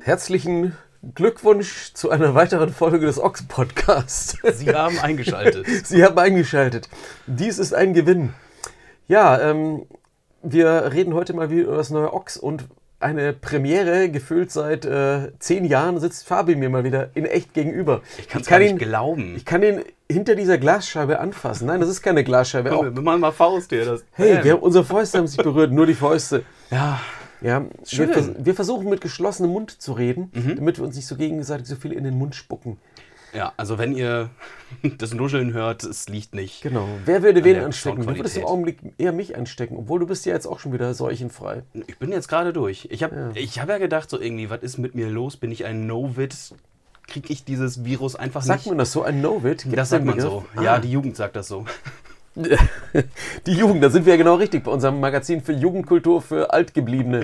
Herzlichen Glückwunsch zu einer weiteren Folge des Ochs-Podcasts. Sie haben eingeschaltet. Sie haben eingeschaltet. Dies ist ein Gewinn. Ja, wir reden heute mal wieder über das neue Ochs und eine Premiere, gefühlt seit 10 Jahren, sitzt Fabi mir mal wieder in echt gegenüber. Ich kann es gar nicht glauben. Ich kann ihn hinter dieser Glasscheibe anfassen. Nein, das ist keine Glasscheibe. Komm, wir machen mal Faust hier. Unsere Fäuste haben sich berührt, nur die Fäuste. Ja, schön. wir versuchen mit geschlossenem Mund zu reden, damit wir uns nicht so gegenseitig so viel in den Mund spucken. Ja, also wenn ihr das Nuscheln hört, es liegt nicht. Genau. Wer würde wen anstecken? Du Soundqualität. würdest im Augenblick eher mich anstecken, obwohl du bist ja jetzt auch schon wieder seuchenfrei. Ich bin jetzt gerade durch. Ich hab ja gedacht, so irgendwie, was ist mit mir los? Bin ich ein No-Wit? Kriege ich dieses Virus einfach Sagt nicht? man das so, ein No-Wit? Das sagt man so. Ja, die Jugend sagt das so. Die Jugend, da sind wir ja genau richtig bei unserem Magazin für Jugendkultur für Altgebliebene.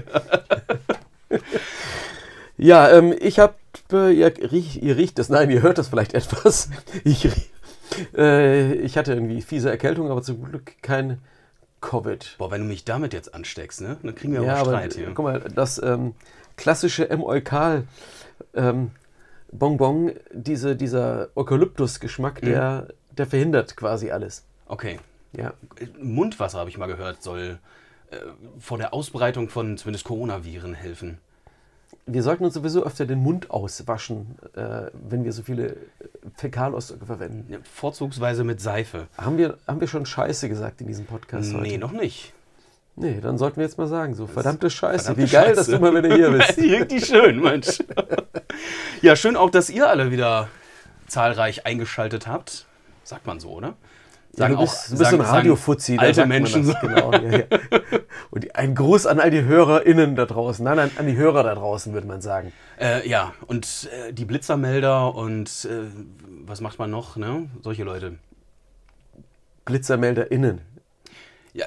Ja, ich habe, ihr riecht das, nein, ihr hört das vielleicht etwas. Ich hatte irgendwie fiese Erkältung, aber zum Glück kein Covid. Boah, wenn du mich damit jetzt ansteckst, ne? Dann kriegen wir aber Streit hier. Guck mal, das klassische M-Eukal Bonbon, dieser Eukalyptus-Geschmack, der verhindert quasi alles. Okay. Ja. Mundwasser, habe ich mal gehört, soll vor der Ausbreitung von zumindest Coronaviren helfen. Wir sollten uns sowieso öfter den Mund auswaschen, wenn wir so viele Fäkalausdrücke verwenden. Ja, vorzugsweise mit Seife. Haben wir schon Scheiße gesagt in diesem Podcast heute? Nee, noch nicht. Nee, dann sollten wir jetzt mal sagen, so verdammte Scheiße. Verdammte Wie geil, Scheiße. dass du mal wieder hier bist. Richtig schön, Mensch. Ja, schön auch, dass ihr alle wieder zahlreich eingeschaltet habt. Sagt man so, oder? Ja, du bist so ein Radio-Fuzzi. Alte Menschen. So. Genau, ja. Und ein Gruß an all die HörerInnen da draußen. Nein, an die Hörer da draußen, würde man sagen. Ja, und die Blitzermelder und was macht man noch, ne? Solche Leute. BlitzermelderInnen. Ja,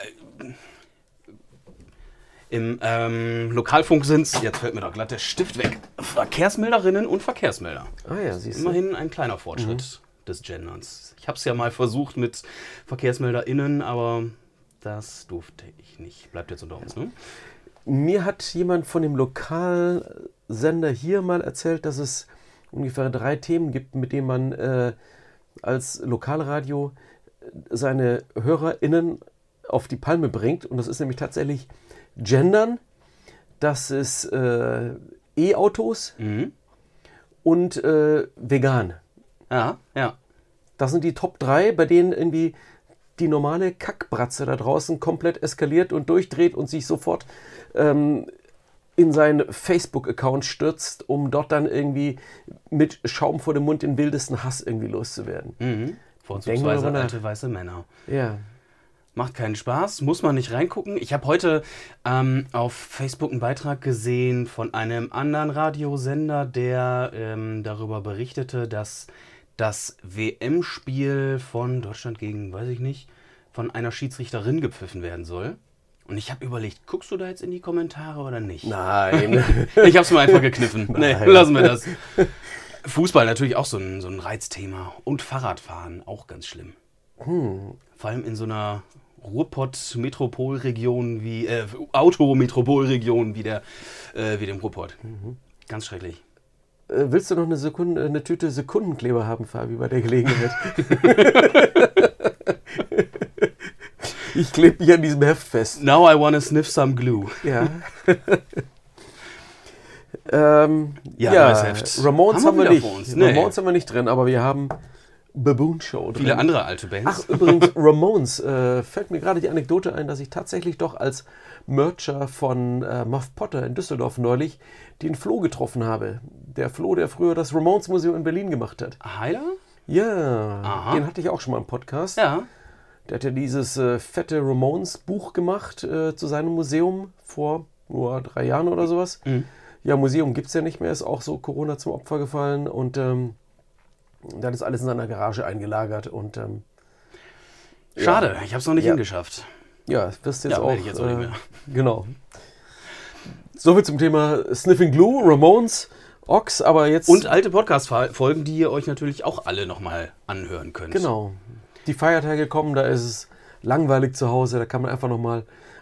im Lokalfunk sind es, jetzt fällt mir doch glatt der Stift weg, Verkehrsmelderinnen und Verkehrsmelder. Ah ja, siehst du. Immerhin ein kleiner Fortschritt des Genderns. Ich habe es ja mal versucht mit VerkehrsmelderInnen, aber das durfte ich nicht. Bleibt jetzt unter uns, ne? Mir hat jemand von dem Lokalsender hier mal erzählt, dass es ungefähr 3 Themen gibt, mit denen man als Lokalradio seine HörerInnen auf die Palme bringt. Und das ist nämlich tatsächlich Gendern, das ist E-Autos und vegan. Ja. Das sind die Top 3, bei denen irgendwie die normale Kackbratze da draußen komplett eskaliert und durchdreht und sich sofort in seinen Facebook-Account stürzt, um dort dann irgendwie mit Schaum vor dem Mund den wildesten Hass irgendwie loszuwerden. Vorzugsweise alte weiße Männer. Ja. Macht keinen Spaß, muss man nicht reingucken. Ich habe heute auf Facebook einen Beitrag gesehen von einem anderen Radiosender, der darüber berichtete, dass das WM-Spiel von Deutschland gegen, weiß ich nicht, von einer Schiedsrichterin gepfiffen werden soll. Und ich habe überlegt, guckst du da jetzt in die Kommentare oder nicht? Nein. Ich habe es mir einfach gekniffen. Nee, lassen wir das. Fußball natürlich auch so ein Reizthema. Und Fahrradfahren, auch ganz schlimm. Vor allem in so einer Ruhrpott-Metropolregion wie, Autometropolregion wie dem Ruhrpott. Ganz schrecklich. Willst du noch eine Tüte Sekundenkleber haben, Fabi, bei der Gelegenheit? Ich klebe mich an diesem Heft fest. Now I wanna sniff some glue. Ja. Neues Heft. Ramones haben wir nicht. Nee. Ramones haben wir nicht drin, aber wir haben Baboon Show drin. Viele andere alte Bands. Ach, übrigens, Ramones, fällt mir gerade die Anekdote ein, dass ich tatsächlich doch als Mercher von Muff Potter in Düsseldorf neulich den Flo getroffen habe. Der Flo, der früher das Ramones Museum in Berlin gemacht hat. Heiler? Ja, Aha. Den hatte ich auch schon mal im Podcast. Ja. Der hat ja dieses fette Ramones-Buch gemacht zu seinem Museum vor nur 3 Jahren oder sowas. Ja, Museum gibt es ja nicht mehr, ist auch so Corona zum Opfer gefallen und dann ist alles in seiner Garage eingelagert und Schade, ich habe es noch nicht hingeschafft. Ja, wirst jetzt Ja, auch. werde ich jetzt auch nicht mehr. Genau. Soviel zum Thema Sniffing Glue, Ramones, Ochs, aber jetzt... Und alte Podcast-Folgen, die ihr euch natürlich auch alle nochmal anhören könnt. Genau. Die Feiertage kommen, da ist es langweilig zu Hause, da kann man einfach nochmal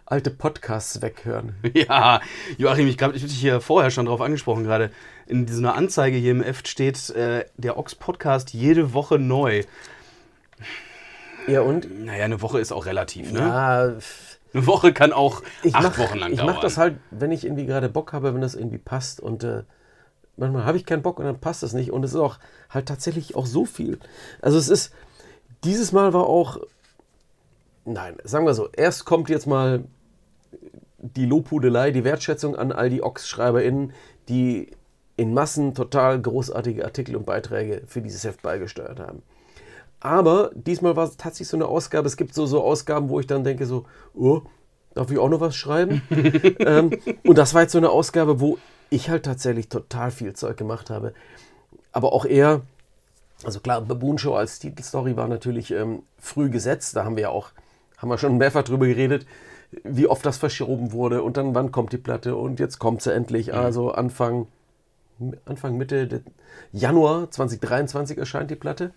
alte Podcasts weghören. Ja, Joachim, ich habe dich hier vorher schon drauf angesprochen gerade. In dieser Anzeige hier im Heft steht der Ochs-Podcast jede Woche neu. Ja, und? Naja, eine Woche ist auch relativ, ne? Ja, eine Woche kann auch 8 Wochen lang dauern. Ich mache das halt, wenn ich irgendwie gerade Bock habe, wenn das irgendwie passt. Und manchmal habe ich keinen Bock und dann passt das nicht. Und es ist auch halt tatsächlich auch so viel. Also es ist, dieses Mal war auch, nein, sagen wir so, erst kommt jetzt mal die Lobhudelei, die Wertschätzung an all die Ochs-SchreiberInnen, die in Massen total großartige Artikel und Beiträge für dieses Heft beigesteuert haben. Aber diesmal war es tatsächlich so eine Ausgabe, es gibt so Ausgaben, wo ich dann denke so, oh, darf ich auch noch was schreiben? Und das war jetzt so eine Ausgabe, wo ich halt tatsächlich total viel Zeug gemacht habe. Aber auch eher, also klar, Baboon Show als Titelstory war natürlich früh gesetzt, da haben wir schon mehrfach drüber geredet, wie oft das verschoben wurde und dann wann kommt die Platte und jetzt kommt sie endlich, also Anfang Mitte Januar 2023 erscheint die Platte.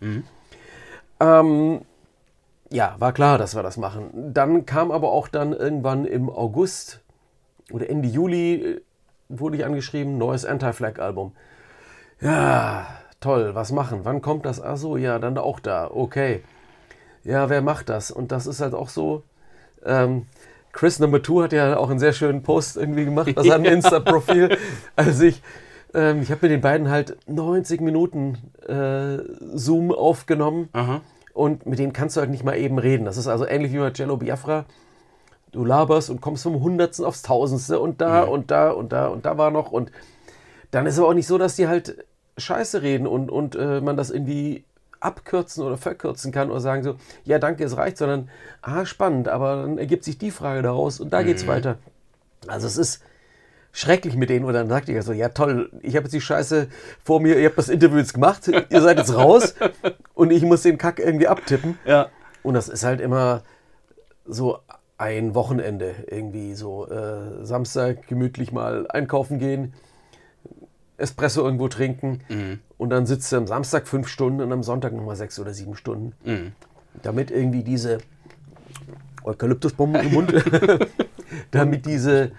Ja, war klar, dass wir das machen. Dann kam aber auch dann irgendwann im August oder Ende Juli wurde ich angeschrieben, neues Anti-Flag-Album. Ja, toll, was machen? Wann kommt das? Ach so, ja, dann auch da. Okay. Ja, wer macht das? Und das ist halt auch so, Chris Number 2 hat ja auch einen sehr schönen Post irgendwie gemacht bei seinem Insta-Profil. Also ich habe mit den beiden halt 90 Minuten Zoom aufgenommen. Aha. Und mit denen kannst du halt nicht mal eben reden. Das ist also ähnlich wie bei Cello Biafra. Du laberst und kommst vom Hundertsten aufs Tausendste und da und da und da und da war noch. Und dann ist es aber auch nicht so, dass die halt Scheiße reden und man das irgendwie abkürzen oder verkürzen kann oder sagen so, ja danke, es reicht, sondern, spannend, aber dann ergibt sich die Frage daraus und da geht's weiter. Also es ist schrecklich mit denen und dann sagt ihr so, ja toll, ich habe jetzt die Scheiße vor mir, ihr habt das Interview jetzt gemacht, ihr seid jetzt raus und ich muss den Kack irgendwie abtippen. Ja. Und das ist halt immer so ein Wochenende irgendwie so, Samstag gemütlich mal einkaufen gehen, Espresso irgendwo trinken und dann sitzt du am Samstag 5 Stunden und am Sonntag nochmal 6 oder 7 Stunden. Damit irgendwie diese Eukalyptusbomben im Mund, damit diese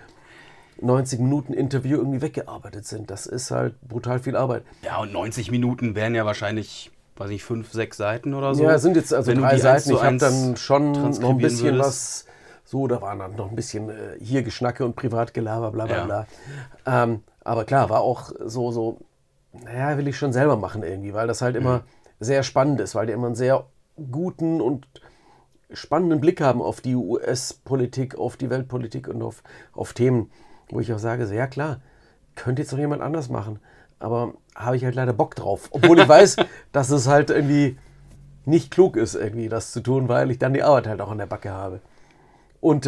90 Minuten Interview irgendwie weggearbeitet sind. Das ist halt brutal viel Arbeit. Ja, und 90 Minuten wären ja wahrscheinlich, weiß nicht, 5, 6 Seiten oder so. Ja, es sind jetzt also 3 Seiten. Ich habe dann schon noch ein bisschen würdest. so, da war dann noch ein bisschen hier Geschnacke und Privatgelaber, bla bla bla. Aber klar, war auch so, naja, will ich schon selber machen irgendwie, weil das halt immer sehr spannend ist, weil die immer einen sehr guten und spannenden Blick haben auf die US-Politik, auf die Weltpolitik und auf Themen, wo ich auch sage, so, ja klar, könnte jetzt noch jemand anders machen, aber habe ich halt leider Bock drauf. Obwohl ich weiß, dass es halt irgendwie nicht klug ist, irgendwie das zu tun, weil ich dann die Arbeit halt auch an der Backe habe. Und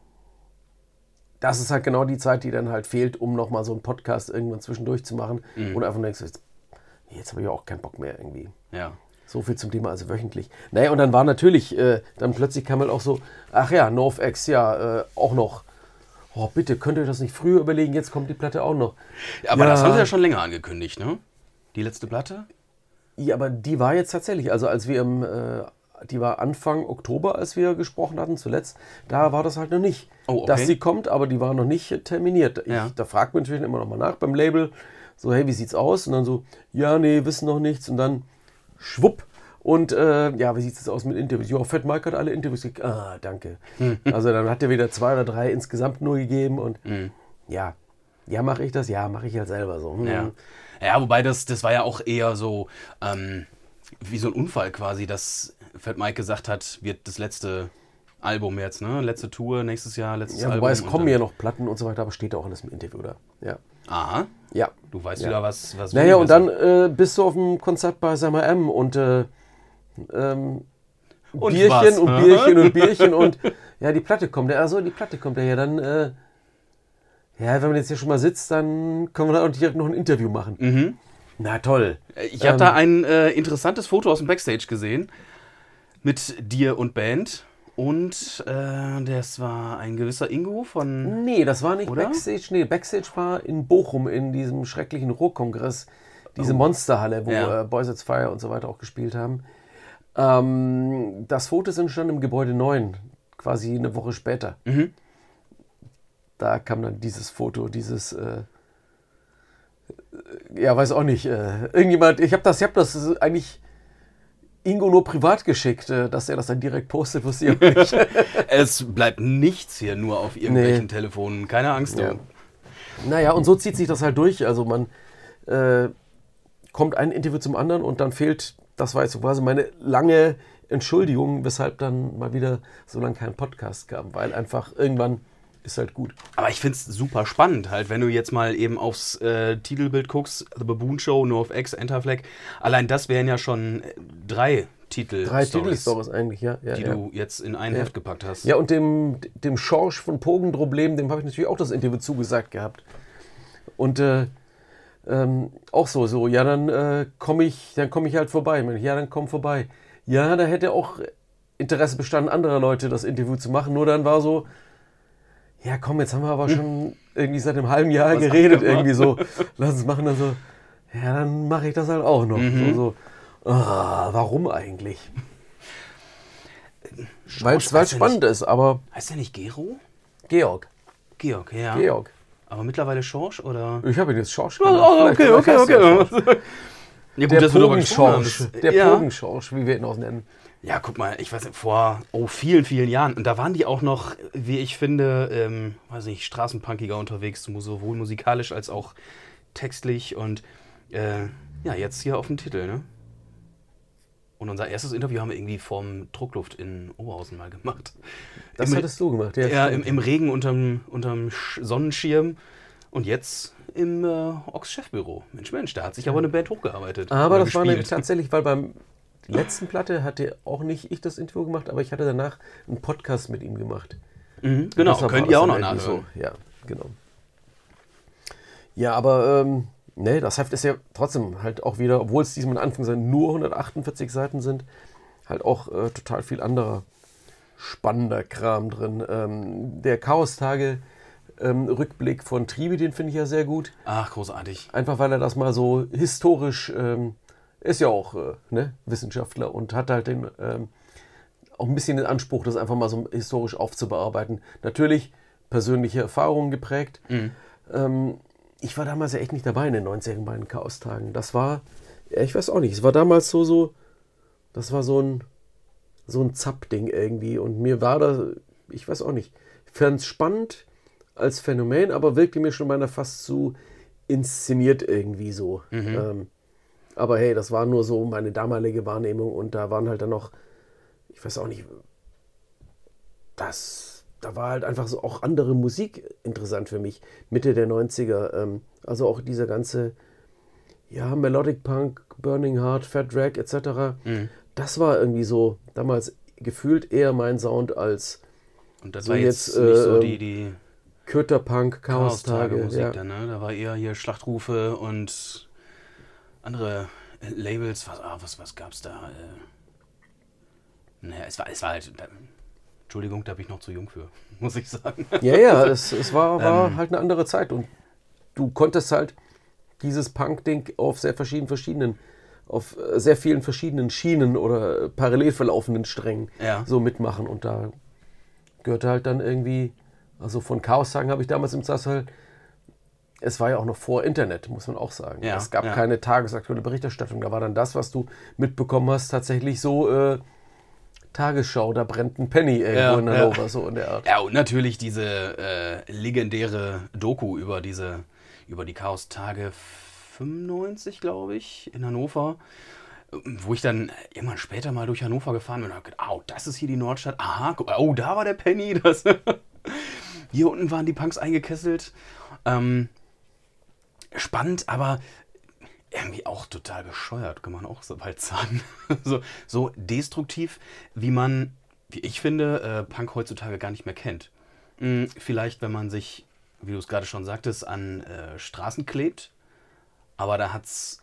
das ist halt genau die Zeit, die dann halt fehlt, um nochmal so einen Podcast irgendwann zwischendurch zu machen. Und einfach denkst, jetzt habe ich auch keinen Bock mehr irgendwie. Ja. So viel zum Thema, also wöchentlich. Naja, und dann war natürlich, dann plötzlich kam halt auch so, ach ja, NoFX, ja, auch noch. Oh, bitte, könnt ihr euch das nicht früher überlegen, jetzt kommt die Platte auch noch. Ja, aber das haben sie ja schon länger angekündigt, ne? Die letzte Platte? Ja, aber die war jetzt tatsächlich, also als wir die war Anfang Oktober, als wir gesprochen hatten zuletzt, da war das halt noch nicht, dass sie kommt, aber die war noch nicht terminiert. Da fragt man natürlich immer noch mal nach beim Label, so, hey, wie sieht's aus? Und dann so, ja, nee, wissen noch nichts. Und dann schwupp. Und wie sieht es aus mit Interviews? Ja, Fat Mike hat alle Interviews gegeben. Danke. Also dann hat er wieder 2 oder 3 insgesamt nur gegeben. Und ja, mache ich das? Ja, mache ich halt selber so. Ja, wobei das war ja auch eher so wie so ein Unfall quasi, dass Fat Mike gesagt hat, wird das letzte Album jetzt, ne? Letzte Tour, nächstes Jahr, letztes Album. Ja, wobei es kommen ja noch Platten und so weiter, aber steht auch alles im Interview da. Ja. Aha. Ja. Du weißt wieder was naja, und dann bist du auf dem Konzert bei Summer M und Bierchen was? und Bierchen und Bierchen und ja, die Platte kommt. Also die Platte kommt ja dann, wenn man jetzt hier schon mal sitzt, dann können wir da auch direkt noch ein Interview machen. Na toll. Ich habe da ein interessantes Foto aus dem Backstage gesehen mit dir und Band. Und das war ein gewisser Ingo von... Nee, das war nicht oder? Backstage. Nee, Backstage war in Bochum in diesem schrecklichen Ruhrkongress. Diese Monsterhalle, wo Boys at Fire und so weiter auch gespielt haben. Das Foto ist entstanden im Gebäude 9, quasi eine Woche später. da kam dann dieses Foto, weiß auch nicht, irgendjemand, ich hab das eigentlich Ingo nur privat geschickt, dass er das dann direkt postet, wusste ich auch nicht. Es bleibt nichts hier nur auf irgendwelchen Telefonen, keine Angst. Ja. Naja, und so zieht sich das halt durch. Also man kommt ein Interview zum anderen und dann fehlt, das war jetzt so quasi meine lange Entschuldigung, weshalb dann mal wieder so lange kein Podcast kam, weil einfach irgendwann ist halt gut. Aber ich finde es super spannend, halt, wenn du jetzt mal eben aufs Titelbild guckst, The Baboon Show, NoFX, Enterflag, allein das wären ja schon 3 Titelstories eigentlich, die du jetzt in ein Heft gepackt hast. Ja, und dem Schorsch von Pogendroblem, dem habe ich natürlich auch das Interview zugesagt gehabt. Und auch so, ja, dann komme ich halt vorbei. Ja, dann komm vorbei. Ja, da hätte auch Interesse bestanden, anderer Leute das Interview zu machen, nur dann war so, ja komm, jetzt haben wir aber schon irgendwie seit einem halben Jahr geredet, irgendwie so, lass uns machen, dann so, ja, dann mache ich das halt auch noch. Warum eigentlich? Weil es spannend ist, aber... Heißt der nicht Gero? Georg, ja. Georg. Aber mittlerweile Schorsch, oder? Ich habe ihn jetzt Schorsch genannt. Okay. Ja, gut, der Pogenschorsch, Pogenschorsch, wie wir ihn auch nennen. Ja, guck mal, ich weiß nicht, vor vielen, vielen Jahren. Und da waren die auch noch, wie ich finde, straßenpunkiger unterwegs, sowohl musikalisch als auch textlich. Und jetzt hier auf dem Titel, ne? Und unser erstes Interview haben wir irgendwie vorm Druckluft in Oberhausen mal gemacht. Das hattest du gemacht, ja. Ja, im Regen unterm Sonnenschirm. Und jetzt im Ochs-Chefbüro. Mensch, da hat sich aber eine Band hochgearbeitet. Aber das war nämlich tatsächlich, weil beim letzten Platte hatte auch nicht ich das Interview gemacht, aber ich hatte danach einen Podcast mit ihm gemacht. Mhm, genau, könnt ihr auch noch nachhören. So. Ja, genau. Ja, aber das Heft ist ja trotzdem halt auch wieder, obwohl es diesmal in Anführungszeichen nur 148 Seiten sind, halt auch total viel anderer spannender Kram drin. Der Chaos-Tage Rückblick von Tribi, den finde ich ja sehr gut. Ach, großartig. Einfach weil er das mal so historisch, ist ja auch Wissenschaftler und hat halt auch ein bisschen den Anspruch, das einfach mal so historisch aufzubearbeiten. Natürlich persönliche Erfahrungen geprägt. Mhm. Ich war damals ja echt nicht dabei in den 90ern bei den Chaos-Tagen. Das war, ich weiß auch nicht, es war damals das war so ein Zapp-Ding irgendwie. Und mir war das, ich weiß auch nicht, ich fand es spannend als Phänomen, aber wirkte mir schon beinahe fast zu inszeniert irgendwie so. Mhm. Aber hey, das war nur so meine damalige Wahrnehmung und da waren halt dann noch, ich weiß auch nicht, da war halt einfach so auch andere Musik interessant für mich, Mitte der 90er. Also auch dieser ganze, Melodic Punk, Burning Heart, Fat Drag etc. Mhm. Das war irgendwie so damals gefühlt eher mein Sound als und das so war jetzt nicht so die Köterpunk, Chaos-Tage. Musik ja. dann, ne? Da war eher hier Schlachtrufe und andere Labels. Was gab's da? Es war halt... Entschuldigung, da bin ich noch zu jung für, muss ich sagen. Ja, es war halt eine andere Zeit und du konntest halt dieses Punk-Ding auf sehr vielen verschiedenen Schienen oder parallel verlaufenden Strängen so mitmachen und da gehörte halt dann irgendwie, also von Chaos-Tagen habe ich damals im Zassel, es war ja auch noch vor Internet, muss man auch sagen. Ja, es gab keine tagesaktuelle Berichterstattung, da war dann das, was du mitbekommen hast, tatsächlich so Tagesschau, da brennt ein Penny irgendwo in Hannover, so in der Art. Ja, und natürlich diese legendäre Doku über die Chaos-Tage 95, glaube ich, in Hannover, wo ich dann irgendwann später mal durch Hannover gefahren bin und habe gedacht, das ist hier die Nordstadt, aha, da war der Penny, hier unten waren die Punks eingekesselt. Spannend, aber irgendwie auch total bescheuert, kann man auch so bald sagen. so destruktiv, wie ich finde, Punk heutzutage gar nicht mehr kennt. Vielleicht, wenn man sich, wie du es gerade schon sagtest, an Straßen klebt, aber da hat es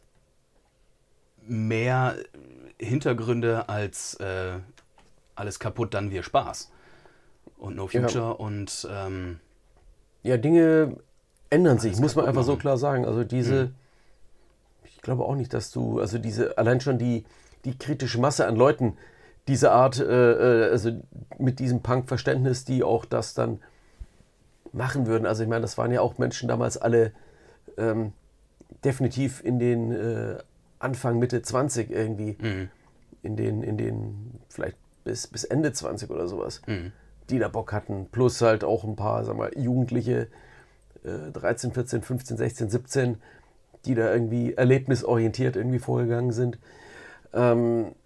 mehr Hintergründe als alles kaputt, dann wir Spaß. Und No Future und... Dinge ändern sich, muss man einfach so klar sagen. Also ich glaube auch nicht, dass du, also allein schon die kritische Masse an Leuten, diese Art, also mit diesem Punk-Verständnis, die auch das dann machen würden. Also ich meine, das waren ja auch Menschen damals alle definitiv in den Anfang, Mitte 20 irgendwie. In den vielleicht bis Ende 20 oder sowas, die da Bock hatten. Plus halt auch ein paar, sag mal, Jugendliche, 13, 14, 15, 16, 17, die da irgendwie erlebnisorientiert irgendwie vorgegangen sind. In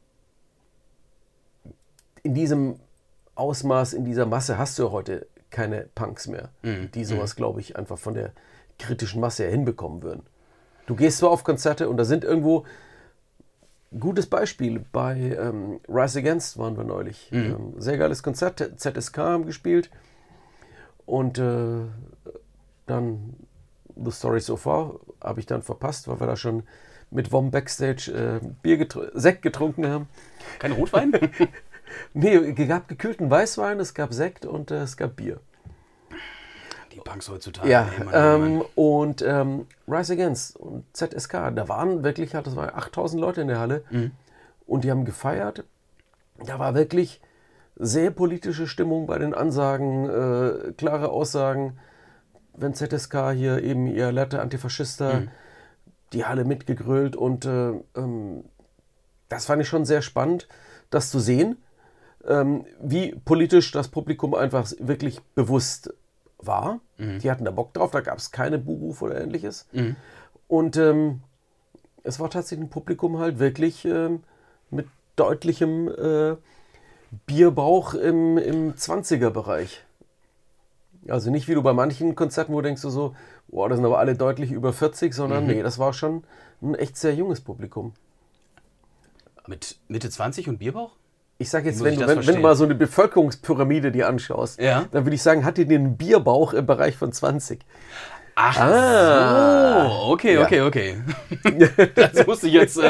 diesem Ausmaß, in dieser Masse hast du ja heute keine Punks mehr, die sowas, glaube ich, einfach von der kritischen Masse her hinbekommen würden. Du gehst zwar auf Konzerte und da sind irgendwo gutes Beispiel, bei Rise Against waren wir neulich. Sehr geiles Konzert, ZSK haben gespielt und dann The Story So Far habe ich dann verpasst, weil wir da schon mit Wom Backstage Sekt getrunken haben. Kein Rotwein? Nee, es gab gekühlten Weißwein, es gab Sekt und es gab Bier. Die Punks heutzutage. Ja, und Rise Against und ZSK, da waren wirklich, das waren 8000 Leute in der Halle und die haben gefeiert. Da war wirklich sehr politische Stimmung bei den Ansagen, klare Aussagen. Wenn ZSK hier eben ihr Latte Antifaschista, die Halle mitgegrölt und das fand ich schon sehr spannend, das zu sehen, wie politisch das Publikum einfach wirklich bewusst war. Die hatten da Bock drauf, da gab es keine Buhrufe oder ähnliches. Und es war tatsächlich ein Publikum halt wirklich mit deutlichem Bierbauch im 20er-Bereich. Also nicht wie du bei manchen Konzerten, wo du denkst so, wow, das sind aber alle deutlich über 40, sondern nee, das war schon ein echt sehr junges Publikum. Mit Mitte 20 und Bierbauch? Ich sage jetzt, wenn du mal so eine Bevölkerungspyramide dir anschaust, dann würde ich sagen, hat die den Bierbauch im Bereich von 20. Ach so, okay. Das wusste ich jetzt.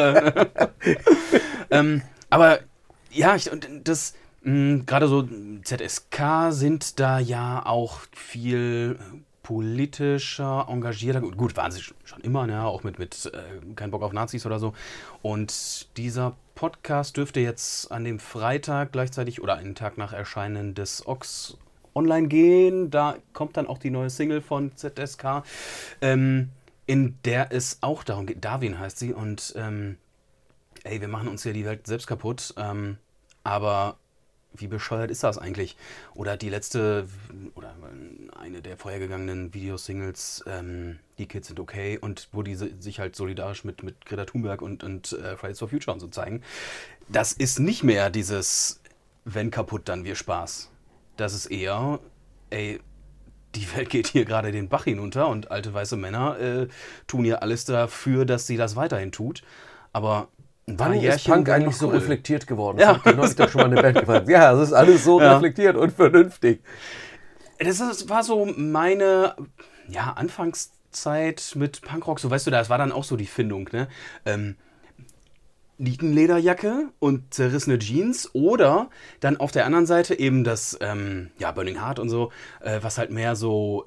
Aber ja, gerade so ZSK sind da ja auch viel politischer, engagierter. Gut, waren sie schon immer, ne? Auch mit kein Bock auf Nazis oder so. Und dieser Podcast dürfte jetzt an dem Freitag gleichzeitig oder einen Tag nach Erscheinen des Ox online gehen. Da kommt dann auch die neue Single von ZSK, in der es auch darum geht. Darwin heißt sie und wir machen uns ja die Welt selbst kaputt. Aber wie bescheuert ist das eigentlich? Oder die letzte, oder eine der vorhergegangenen Videosingles, Die Kids sind okay, und wo die sich halt solidarisch mit Greta Thunberg und Fridays for Future und so zeigen. Das ist nicht mehr dieses, wenn kaputt, dann wir Spaß. Das ist eher, die Welt geht hier gerade den Bach hinunter und alte weiße Männer tun hier alles dafür, dass sie das weiterhin tut. Aber wann ist Punk eigentlich so reflektiert geworden? Das hat neulich doch schon mal eine Band gefragt. Ja, es ist alles so reflektiert und vernünftig. Das war so meine Anfangszeit mit Punkrock. So, weißt du, das war dann auch so die Findung, ne? Nietenlederjacke und zerrissene Jeans oder dann auf der anderen Seite eben das Burning Heart und so, was halt mehr so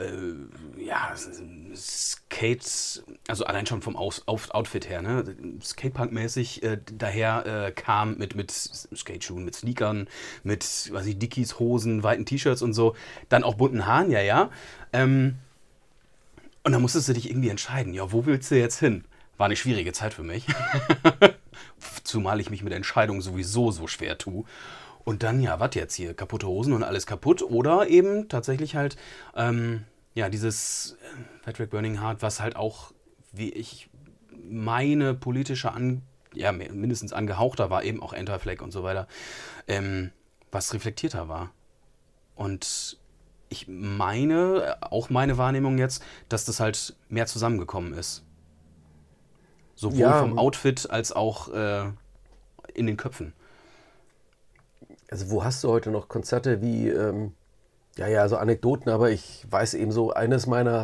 Skate, also allein schon vom Outfit her, ne, Skatepunk-mäßig daher kam mit Skateschuhen, mit Sneakern, mit Dickies, Hosen, weiten T-Shirts und so, dann auch bunten Haaren, und dann musstest du dich irgendwie entscheiden, wo willst du jetzt hin? War eine schwierige Zeit für mich. Zumal ich mich mit Entscheidungen sowieso so schwer tue. Und dann, was jetzt hier? Kaputte Hosen und alles kaputt. Oder eben tatsächlich halt, dieses Patrick Burning Heart, was halt auch, wie ich meine, politische, mindestens angehauchter war, eben auch Enter-Flag und so weiter, was reflektierter war. Und ich meine, auch meine Wahrnehmung jetzt, dass das halt mehr zusammengekommen ist. Sowohl vom Outfit als auch in den Köpfen. Also wo hast du heute noch Konzerte wie, so Anekdoten, aber ich weiß eben so, eines meiner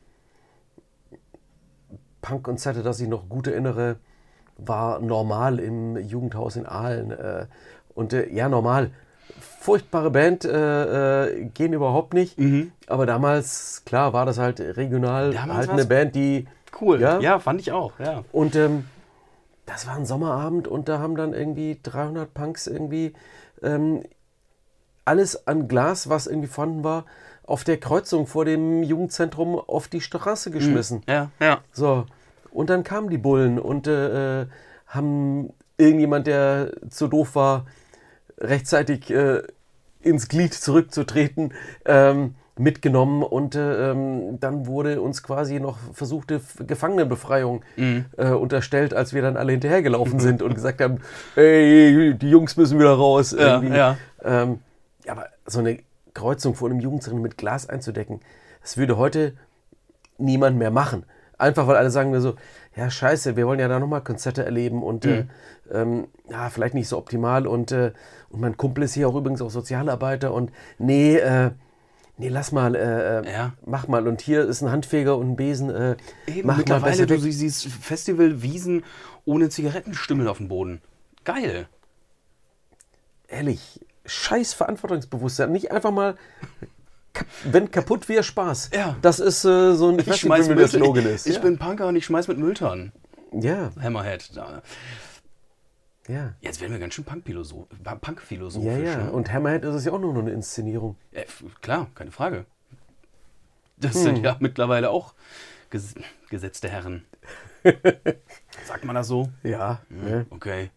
Punk-Konzerte, das ich noch gut erinnere, war Normal im Jugendhaus in Aalen. Normal. Furchtbare Band, gehen überhaupt nicht. Aber damals, klar, war das halt regional halt eine Band, die... Cool, ja, fand ich auch, ja. Und das war ein Sommerabend und da haben dann irgendwie 300 Punks irgendwie alles an Glas, was irgendwie vorhanden war, auf der Kreuzung vor dem Jugendzentrum auf die Straße geschmissen. Ja. So, und dann kamen die Bullen und haben irgendjemand, der zu doof war, rechtzeitig ins Glied zurückzutreten, mitgenommen und dann wurde uns quasi noch versuchte Gefangenenbefreiung unterstellt, als wir dann alle hinterhergelaufen sind und gesagt haben, ey, die Jungs müssen wieder raus. Ja. Aber so eine Kreuzung vor einem Jugendzentrum mit Glas einzudecken, das würde heute niemand mehr machen. Einfach, weil alle sagen mir so, ja scheiße, wir wollen ja da nochmal Konzerte erleben und ja, vielleicht nicht so optimal und mein Kumpel ist hier auch übrigens auch Sozialarbeiter und nee, lass mal, mach mal. Und hier ist ein Handfeger und ein Besen. Eben, mach mittlerweile, mal du siehst Festivalwiesen ohne Zigarettenstümmel auf dem Boden. Geil. Ehrlich, scheiß Verantwortungsbewusstsein. Nicht einfach mal, wenn kaputt wäre, Spaß. Ja. Das ist so ein, Ich schmeiß wie Müll. der Slogan ist. Ich bin Punker und ich schmeiß mit Mülltonnen. Ja, Hammerhead. ja. Jetzt werden wir ganz schön punkphilosophisch. Ja. Ne? Und Hammerhead ist es ja auch nur noch eine Inszenierung. Ja, klar, keine Frage. Das sind ja mittlerweile auch gesetzte Herren. Sagt man das so? Ja. Ne? Okay.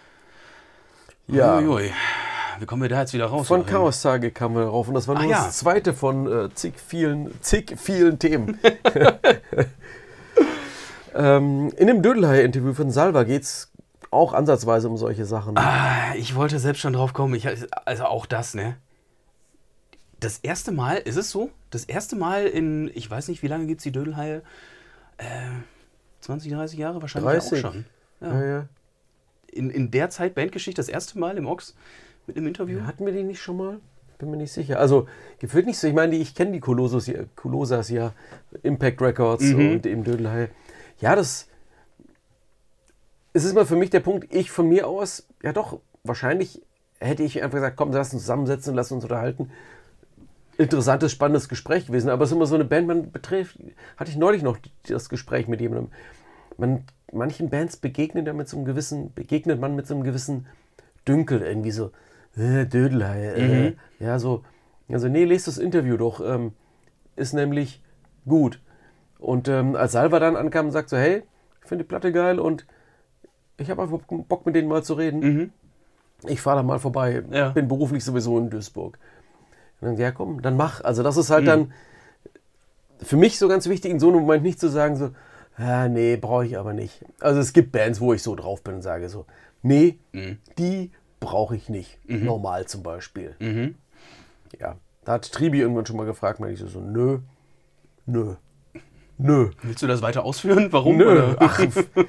Ja. Uiui. Wie kommen wir da jetzt wieder raus? Von Chaos-Tage kamen wir rauf und das war nur das zweite von zig vielen Themen. In dem Dödelhai-Interview von Salva geht es auch ansatzweise um solche Sachen. Ich wollte selbst schon drauf kommen. Also auch das, ne? Das erste Mal, ist es so? Das erste Mal in, ich weiß nicht, wie lange gibt es die Dödelhaie? 20, 30 Jahre wahrscheinlich 30. auch schon. Ja. In der Zeit Bandgeschichte das erste Mal im Ochs mit einem Interview? Hatten wir die nicht schon mal? Bin mir nicht sicher. Also, gefühlt nicht so. Ich meine, ich kenne die Kolosas ja, Impact Records und eben Dödelhai. Ja, es ist mal für mich der Punkt, ich von mir aus, ja doch, wahrscheinlich hätte ich einfach gesagt, komm, lass uns zusammensetzen, lass uns unterhalten. Interessantes, spannendes Gespräch gewesen. Aber es ist immer so eine Band, hatte ich neulich noch das Gespräch mit jemandem. Manchen Bands begegnet man mit so einem gewissen Dünkel, irgendwie so, Dödelhai, ja, so, also nee, lest das Interview doch, ist nämlich gut. Und als Salva dann ankam und sagt so, hey, ich finde die Platte geil und ich habe einfach Bock mit denen mal zu reden. Ich fahre da mal vorbei, bin beruflich sowieso in Duisburg. Und dann, ja komm, dann mach. Also das ist halt dann für mich so ganz wichtig, in so einem Moment nicht zu sagen so, nee, brauche ich aber nicht. Also es gibt Bands, wo ich so drauf bin und sage so, nee, die brauche ich nicht. Normal zum Beispiel. Ja, da hat Tribi irgendwann schon mal gefragt, meine ich so, nö. Willst du das weiter ausführen? Warum? Nö. Oder? Ach,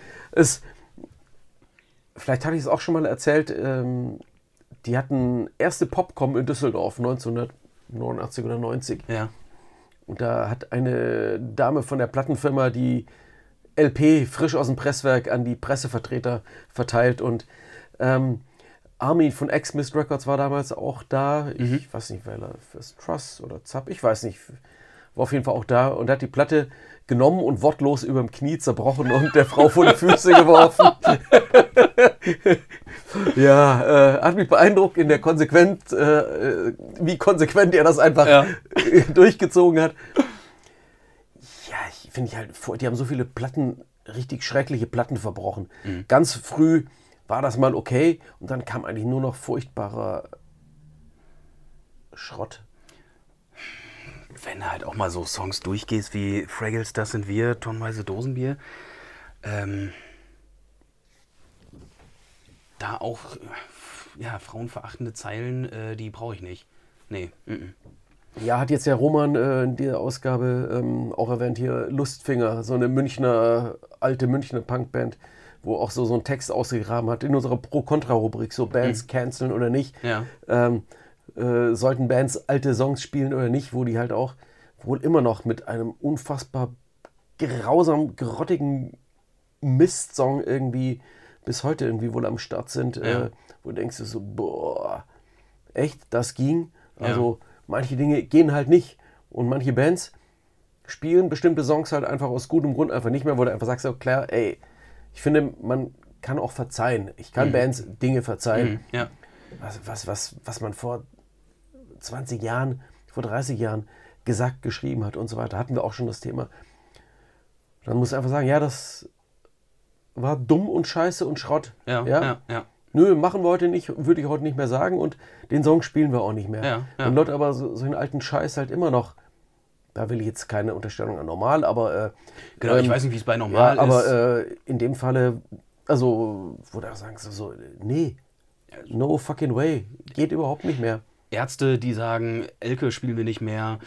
vielleicht hatte ich es auch schon mal erzählt, die hatten erste Popcom in Düsseldorf 1989 oder 90. Ja. Und da hat eine Dame von der Plattenfirma die LP frisch aus dem Presswerk an die Pressevertreter verteilt und Armin von X-Mist Records war damals auch da. Ich weiß nicht, wer fürs Truss oder Zapp, ich weiß nicht. War auf jeden Fall auch da und hat die Platte genommen und wortlos über dem Knie zerbrochen und der Frau vor die Füße geworfen. Ja, hat mich beeindruckt in der wie konsequent er das einfach durchgezogen hat. Ja, ich finde die haben so viele Platten, richtig schreckliche Platten verbrochen. Ganz früh war das mal okay und dann kam eigentlich nur noch furchtbarer Schrott. Wenn halt auch mal so Songs durchgehst wie Fraggles, das sind wir, tonnenweise Dosenbier, da auch frauenverachtende Zeilen, die brauche ich nicht. Nee. Ja, hat jetzt ja Roman in der Ausgabe auch erwähnt, hier Lustfinger, so eine alte Münchner Punkband, wo auch so einen Text ausgegraben hat in unserer Pro-Kontra-Rubrik, so Bands canceln oder nicht. Ja. Sollten Bands alte Songs spielen oder nicht, wo die halt auch wohl immer noch mit einem unfassbar grausam, grottigen Mistsong irgendwie bis heute irgendwie wohl am Start sind, wo du denkst so, boah, echt, das ging? Also manche Dinge gehen halt nicht und manche Bands spielen bestimmte Songs halt einfach aus gutem Grund einfach nicht mehr, wo du einfach sagst, so klar, ey, ich finde, man kann auch verzeihen. Ich kann Bands Dinge verzeihen. Was man vor 20 Jahren, vor 30 Jahren gesagt, geschrieben hat und so weiter. Hatten wir auch schon das Thema. Dann muss ich einfach sagen, ja, das war dumm und scheiße und Schrott. Ja. Nö, machen wir heute nicht, würde ich heute nicht mehr sagen und den Song spielen wir auch nicht mehr. Ja. Und Leute aber so einen alten Scheiß halt immer noch, da will ich jetzt keine Unterstellung an normal, aber... genau, ich weiß nicht, wie es bei normal ist. Aber in dem Falle, also, wo da sagen sie so, nee, no fucking way, geht überhaupt nicht mehr. Ärzte, die sagen, Elke spielen wir nicht mehr,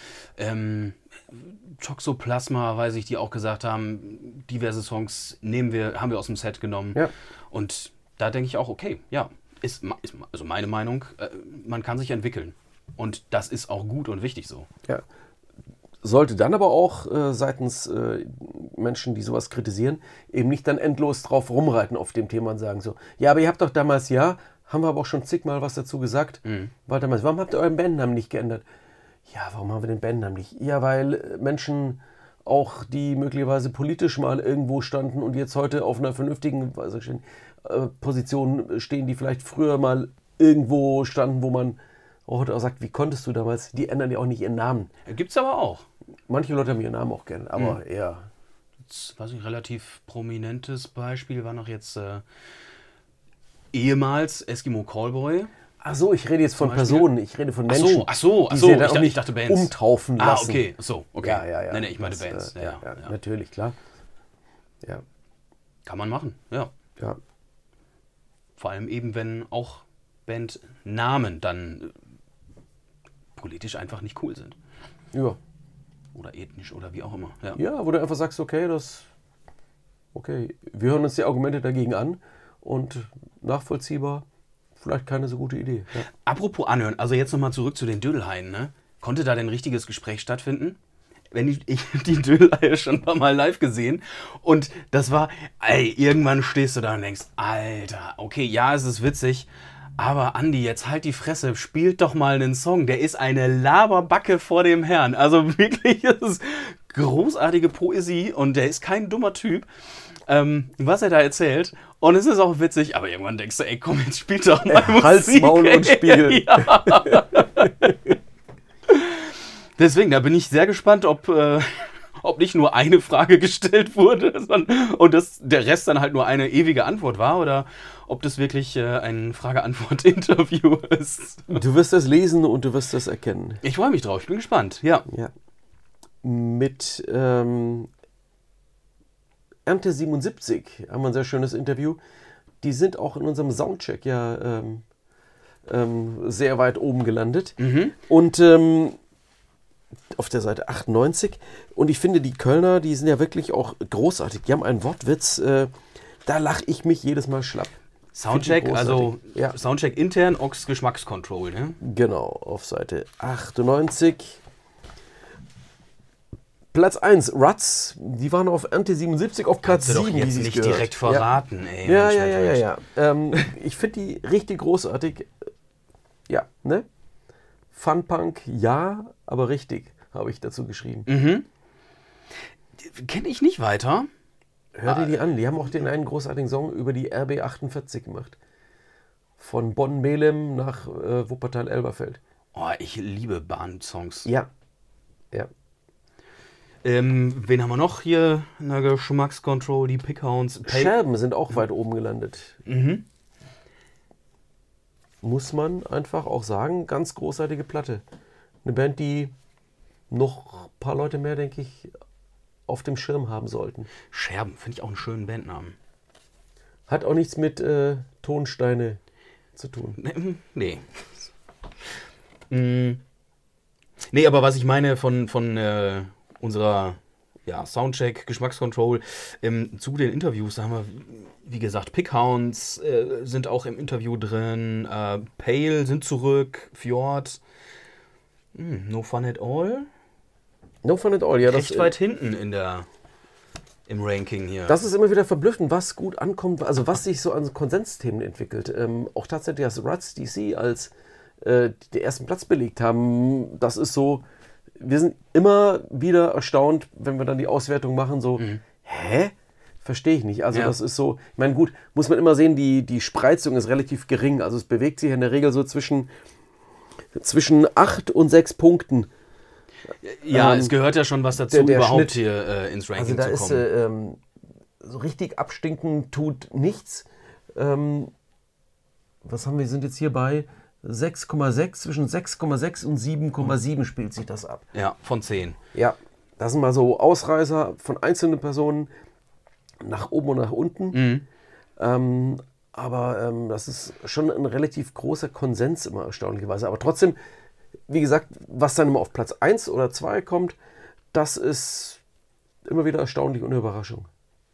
Toxoplasma, weiß ich, die auch gesagt haben, diverse Songs haben wir aus dem Set genommen. Ja. Und da denke ich auch, okay, ja, ist also meine Meinung, man kann sich entwickeln. Und das ist auch gut und wichtig so. Ja. Sollte dann aber auch seitens Menschen, die sowas kritisieren, eben nicht dann endlos drauf rumreiten auf dem Thema und sagen so, ja, aber ihr habt doch damals, haben wir aber auch schon zigmal was dazu gesagt, weil damals, warum habt ihr euren Bandnamen nicht geändert? Ja, warum haben wir den Bandnamen nicht? Ja, weil Menschen auch, die möglicherweise politisch mal irgendwo standen und jetzt heute auf einer vernünftigen Position stehen, die vielleicht früher mal irgendwo standen, wo man heute auch sagt, wie konntest du damals? Die ändern ja auch nicht ihren Namen. Gibt's aber auch. Manche Leute haben ihren Namen auch gerne, aber eher. Jetzt, weiß ich, relativ prominentes Beispiel war noch jetzt ehemals Eskimo Callboy. Ach so, ich rede jetzt von Personen, ich rede von Menschen. Ach so, ich dachte Bands. Umtaufen lassen. Okay, so, okay. Ja. Nee, ich meine Bands. Ja. Natürlich, klar. Ja. Kann man machen, ja. Ja. Vor allem eben, wenn auch Bandnamen dann politisch einfach nicht cool sind. Ja. Oder ethnisch oder wie auch immer. Ja, wo du einfach sagst, okay, wir hören uns die Argumente dagegen an und nachvollziehbar, vielleicht keine so gute Idee. Ja. Apropos anhören, also jetzt nochmal zurück zu den Dödelhainen, ne? Konnte da denn ein richtiges Gespräch stattfinden? Wenn ich die Dödelhaie schon ein paar Mal live gesehen und das war, irgendwann stehst du da und denkst, Alter, okay, ja, es ist witzig, aber Andi, jetzt halt die Fresse, spielt doch mal einen Song, der ist eine Laberbacke vor dem Herrn. Also wirklich, es ist großartige Poesie und der ist kein dummer Typ, was er da erzählt. Und es ist auch witzig, aber irgendwann denkst du, ey, komm, jetzt spiel doch mal Musik. Hals, Maul und Spiegel. Ja. Deswegen, da bin ich sehr gespannt, ob nicht nur eine Frage gestellt wurde und der Rest dann halt nur eine ewige Antwort war oder ob das wirklich ein Frage-Antwort-Interview ist. Du wirst das lesen und du wirst das erkennen. Ich freue mich drauf, ich bin gespannt, ja. Mit Ernte 77 haben wir ein sehr schönes Interview. Die sind auch in unserem Soundcheck sehr weit oben gelandet. Und auf der Seite 98. Und ich finde, die Kölner, die sind ja wirklich auch großartig. Die haben einen Wortwitz, da lache ich mich jedes Mal schlapp. Soundcheck, Soundcheck intern, Ox Geschmackskontroll, ne? Genau, auf Seite 98. Platz 1, Ruts, die waren auf Ernte 77, auf Platz 7. Kannst du doch jetzt nicht direkt verraten, ey. Ja. Ich finde die richtig großartig. Ja, ne? Funpunk, ja, aber richtig, habe ich dazu geschrieben. Kenne ich nicht weiter. Hör dir die an, die haben auch den einen großartigen Song über die RB 48 gemacht. Von Bonn-Melem nach Wuppertal-Elberfeld. Oh, ich liebe Bahnsongs. Ja. Wen haben wir noch hier in der Geschmackskontroll? Die Pickhounds. Scherben sind auch weit oben gelandet. Muss man einfach auch sagen, ganz großartige Platte. Eine Band, die noch ein paar Leute mehr, denke ich, auf dem Schirm haben sollten. Scherben, finde ich auch einen schönen Bandnamen. Hat auch nichts mit Tonsteine zu tun. Nee. Nee, aber was ich meine von unserer Soundcheck, Geschmackskontroll, zu den Interviews, da haben wir, wie gesagt, Pickhounds sind auch im Interview drin, Pale sind zurück, Fjord, No Fun at All. No Fun at All, ja. Recht weit hinten im Ranking hier. Das ist immer wieder verblüffend, was gut ankommt, also was sich so an Konsensthemen entwickelt. Auch tatsächlich, dass Ruts DC als den ersten Platz belegt haben, das ist so, wir sind immer wieder erstaunt, wenn wir dann die Auswertung machen, so, hä? Verstehe ich nicht. Also das ist so, ich meine, gut, muss man immer sehen, die Spreizung ist relativ gering. Also es bewegt sich in der Regel so zwischen 8 und 6 Punkten. Ja, es gehört ja schon was dazu, der überhaupt Schnitt. hier ins Ranking Also da zu kommen. ist so richtig abstinken tut nichts. Was haben wir? Sind jetzt hier bei 6,6, zwischen 6,6 und 7,7 spielt sich das ab. Ja, von 10. Ja, das sind mal so Ausreißer von einzelnen Personen nach oben und nach unten. Aber das ist schon ein relativ großer Konsens immer erstaunlicherweise. Aber trotzdem, wie gesagt, was dann immer auf Platz 1 oder 2 kommt, das ist immer wieder erstaunlich und eine Überraschung.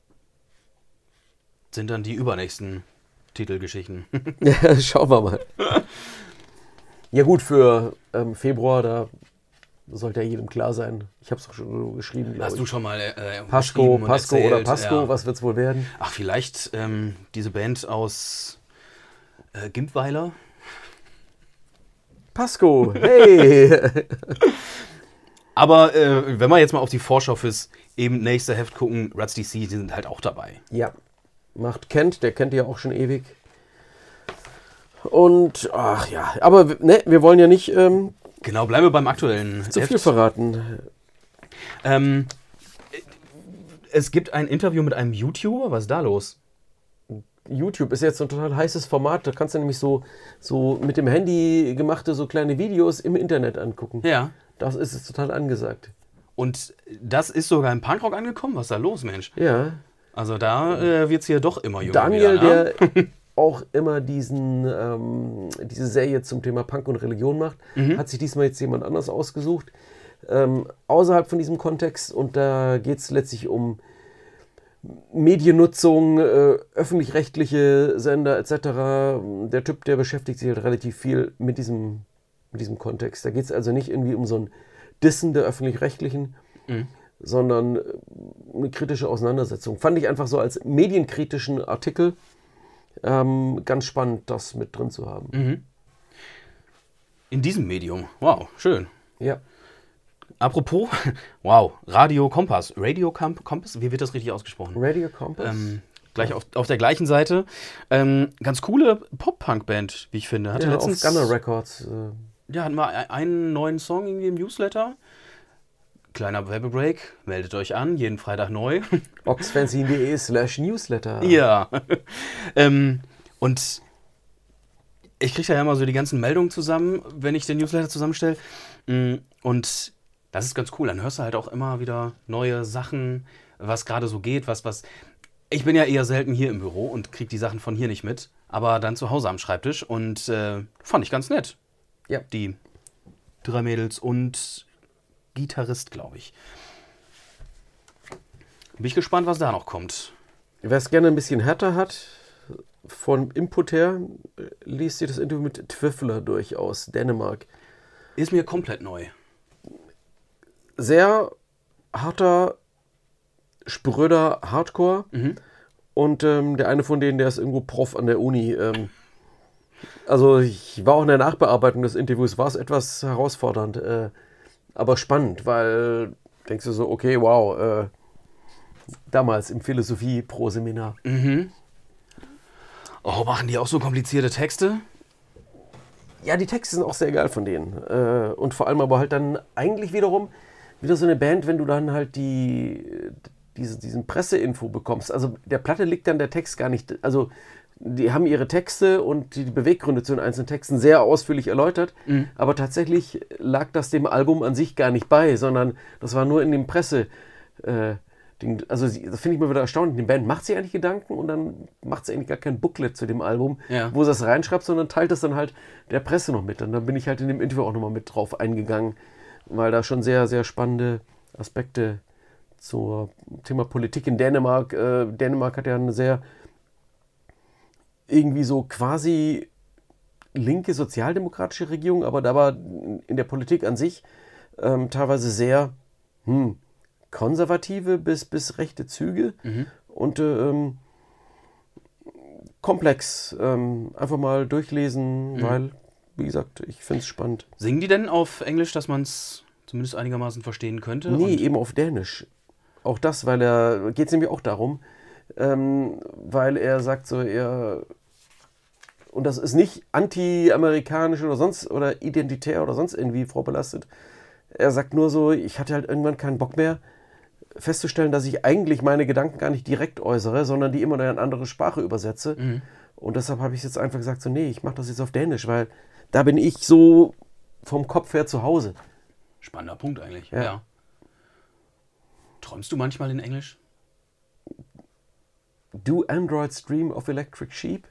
Sind dann die übernächsten Titelgeschichten. Ja, schauen wir mal. Ja gut, für Februar, da sollte ja jedem klar sein. Ich habe es auch schon geschrieben, glaube ich. Hast du schon mal Pasco geschrieben und erzählt, oder Pasco, ja. was wird es wohl werden? Ach, vielleicht diese Band aus Gimpweiler? Pasco, hey! Aber wenn wir jetzt mal auf die Vorschau fürs eben nächste Heft gucken, Ruts DC, die sind halt auch dabei. Ja, der kennt ja auch schon ewig. Und, ach ja, aber ne, wir wollen ja nicht Genau, bleiben wir beim aktuellen zu Heft. viel verraten. Es gibt ein Interview mit einem YouTuber, was ist da los? YouTube ist jetzt ein total heißes Format, da kannst du nämlich so mit dem Handy gemachte so kleine Videos im Internet angucken. Ja. Das ist jetzt total angesagt. Und das ist sogar im Punkrock angekommen? Was ist da los, Mensch? Ja. Also da wird es hier doch immer jünger Daniel, wieder, ne? der auch immer diese Serie zum Thema Punk und Religion macht, hat sich diesmal jetzt jemand anders ausgesucht, außerhalb von diesem Kontext. Und da geht es letztlich um Mediennutzung, öffentlich-rechtliche Sender etc. Der Typ, der beschäftigt sich halt relativ viel mit diesem Kontext. Da geht es also nicht irgendwie um so ein Dissen der öffentlich-rechtlichen, sondern eine kritische Auseinandersetzung. Fand ich einfach so als medienkritischen Artikel ganz spannend, das mit drin zu haben. In diesem Medium. Wow, schön. Ja. Apropos, wow, Radio Kompass. Radio Kompass, wie wird das richtig ausgesprochen? Radio Kompass. Gleich auf der gleichen Seite. Ganz coole Pop-Punk-Band, wie ich finde. Hatte letztens auf Gunner Records. Ja, hatten wir einen neuen Song irgendwie im Newsletter. Kleiner Werbebreak, meldet euch an, jeden Freitag neu. oxfanzine.de/newsletter. Ja. Und ich kriege da ja immer so die ganzen Meldungen zusammen, wenn ich den Newsletter zusammenstelle. Und das ist ganz cool. Dann hörst du halt auch immer wieder neue Sachen, was gerade so geht. Was. Ich bin ja eher selten hier im Büro und kriege die Sachen von hier nicht mit. Aber dann zu Hause am Schreibtisch. Und fand ich ganz nett. Ja. Die 3 Mädels und Gitarrist, glaube ich. Bin ich gespannt, was da noch kommt. Wer es gerne ein bisschen härter hat, von Input her, liest sich das Interview mit Twiffler durch aus Dänemark. Ist mir komplett neu. Sehr harter, spröder Hardcore. Und der eine von denen, der ist irgendwo Prof an der Uni. Also ich war auch in der Nachbearbeitung des Interviews, war es etwas herausfordernd. Aber spannend, weil denkst du so, okay, wow, damals im Philosophie-Pro-Seminar. Oh, machen die auch so komplizierte Texte? Ja, die Texte sind auch sehr geil von denen. Und vor allem aber halt dann eigentlich wiederum wieder so eine Band, wenn du dann halt diesen Presseinfo bekommst. Also der Platte liegt dann der Text gar nicht, also die haben ihre Texte und die Beweggründe zu den einzelnen Texten sehr ausführlich erläutert, aber tatsächlich lag das dem Album an sich gar nicht bei, sondern das war nur in dem Presse Ding. Also das finde ich mal wieder erstaunlich. Die Band macht sich eigentlich Gedanken und dann macht sie eigentlich gar kein Booklet zu dem Album, wo sie das reinschreibt, sondern teilt das dann halt der Presse noch mit. Und dann bin ich halt in dem Interview auch nochmal mit drauf eingegangen, weil da schon sehr, sehr spannende Aspekte zum Thema Politik in Dänemark. Dänemark hat ja eine sehr irgendwie so quasi linke sozialdemokratische Regierung, aber da war in der Politik an sich teilweise sehr konservative bis rechte Züge und komplex. Einfach mal durchlesen, weil, wie gesagt, ich finde es spannend. Singen die denn auf Englisch, dass man es zumindest einigermaßen verstehen könnte? Nee, eben auf Dänisch. Auch das, weil geht es nämlich auch darum, weil er sagt so, und das ist nicht anti-amerikanisch oder identitär oder sonst irgendwie vorbelastet. Er sagt nur so, ich hatte halt irgendwann keinen Bock mehr festzustellen, dass ich eigentlich meine Gedanken gar nicht direkt äußere, sondern die immer in eine andere Sprache übersetze. Mhm. Und deshalb habe ich jetzt einfach gesagt, so nee, ich mache das jetzt auf Dänisch, weil da bin ich so vom Kopf her zu Hause. Spannender Punkt eigentlich, Ja. ja. Träumst du manchmal in Englisch? Do androids dream of electric sheep?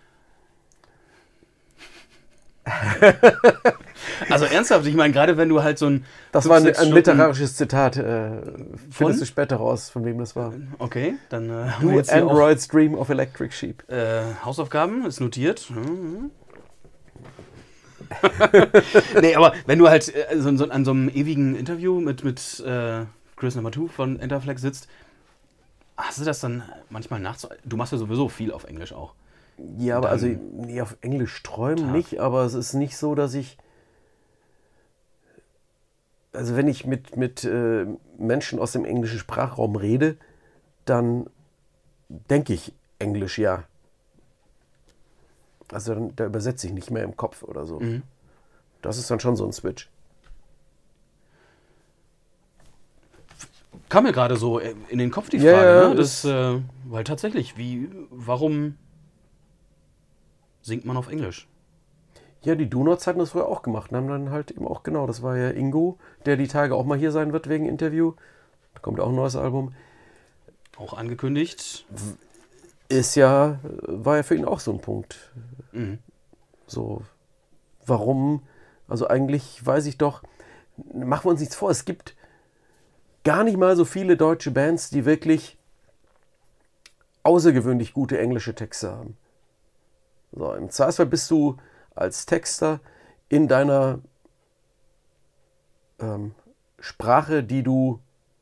Also ernsthaft, ich meine, gerade wenn du halt so ein... Das war ein literarisches Zitat. Findest du später raus, von wem das war. Okay, dann haben wir Do jetzt hier auch, androids dream of electric sheep? Hausaufgaben, ist notiert. Nee, aber wenn du halt an so einem ewigen Interview mit Chris Number 2 von Enterflex sitzt, hast du das dann manchmal nachts? Du machst ja sowieso viel auf Englisch auch. Ja, aber also nee, auf Englisch träumen nicht, aber es ist nicht so, dass ich... Also wenn ich mit Menschen aus dem englischen Sprachraum rede, dann denke ich Englisch, ja. Also dann, da übersetze ich nicht mehr im Kopf oder so. Mhm. Das ist dann schon so ein Switch. Kam mir gerade so in den Kopf die Frage, Ja, ne? Weil tatsächlich, warum singt man auf Englisch? Ja, die Donuts hatten das früher auch gemacht und haben dann halt eben auch, genau, das war ja Ingo, der die Tage auch mal hier sein wird wegen Interview. Da kommt auch ein neues Album. Auch angekündigt. War ja für ihn auch so ein Punkt. Mhm. So, warum? Also eigentlich weiß ich doch, machen wir uns nichts vor, es gibt gar nicht mal so viele deutsche Bands, die wirklich außergewöhnlich gute englische Texte haben. So, im Zweifelsfall bist du als Texter in deiner Sprache, die du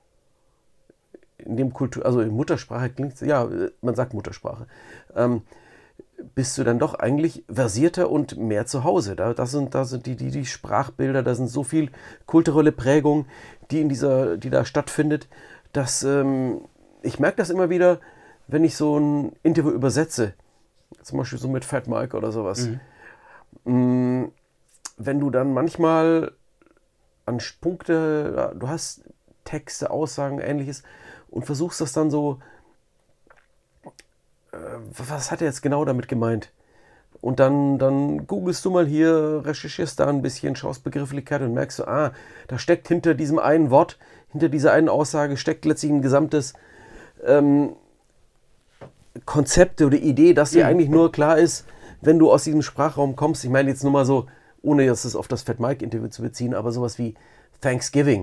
in dem also in Muttersprache klingt, ja, man sagt Muttersprache, bist du dann doch eigentlich versierter und mehr zu Hause. Da sind die Sprachbilder, da sind so viel kulturelle Prägung, die da stattfindet, dass ich merke das immer wieder, wenn ich so ein Interview übersetze, zum Beispiel so mit Fat Mike oder sowas. Wenn du dann manchmal an Punkte, du hast Texte, Aussagen, Ähnliches und versuchst das dann so, was hat er jetzt genau damit gemeint? Und dann googelst du mal hier, recherchierst da ein bisschen, schaust Begrifflichkeit und merkst so, da steckt hinter diesem einen Wort, hinter dieser einen Aussage steckt letztlich ein gesamtes Konzept oder Idee, dass dir eigentlich nur klar ist, wenn du aus diesem Sprachraum kommst. Ich meine jetzt nur mal so, ohne jetzt das auf das Fat Mike Interview zu beziehen, aber sowas wie Thanksgiving.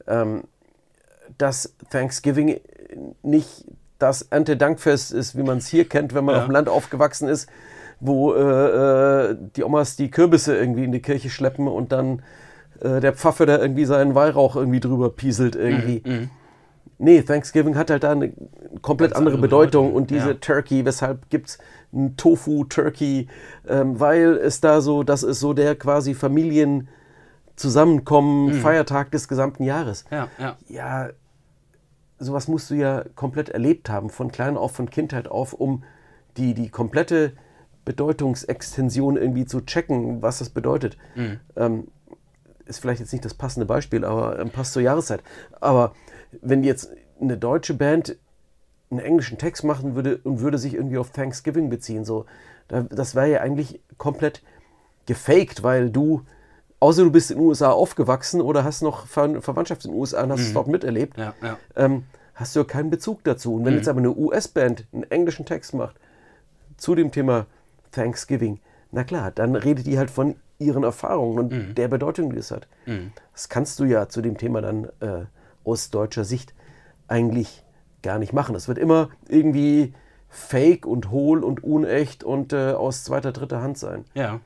Dass Thanksgiving nicht das Erntedankfest ist, wie man es hier kennt, wenn man auf dem Land aufgewachsen ist, wo die Omas die Kürbisse irgendwie in die Kirche schleppen und dann der Pfaffe da irgendwie seinen Weihrauch irgendwie drüber pieselt irgendwie. Nee, Thanksgiving hat halt da eine komplett andere Bedeutung und diese Turkey, weshalb gibt es ein Tofu-Turkey, weil es da so, das ist so der quasi Familienzusammenkommen, Feiertag des gesamten Jahres. Ja, sowas musst du ja komplett erlebt haben, von klein auf, von Kindheit auf, um die komplette Bedeutungsextension irgendwie zu checken, was das bedeutet. Ist vielleicht jetzt nicht das passende Beispiel, aber passt zur Jahreszeit. Aber wenn jetzt eine deutsche Band einen englischen Text machen würde und würde sich irgendwie auf Thanksgiving beziehen, so, das wäre ja eigentlich komplett gefaked, weil außer du bist in den USA aufgewachsen oder hast noch Verwandtschaft in den USA und hast es dort miterlebt, hast du ja keinen Bezug dazu. Und wenn jetzt aber eine US-Band einen englischen Text macht zu dem Thema Thanksgiving, na klar, dann redet die halt von ihren Erfahrungen und der Bedeutung, die es hat. Das kannst du ja zu dem Thema dann aus deutscher Sicht eigentlich gar nicht machen. Es wird immer irgendwie fake und hohl und unecht und aus zweiter, dritter Hand sein. Ja.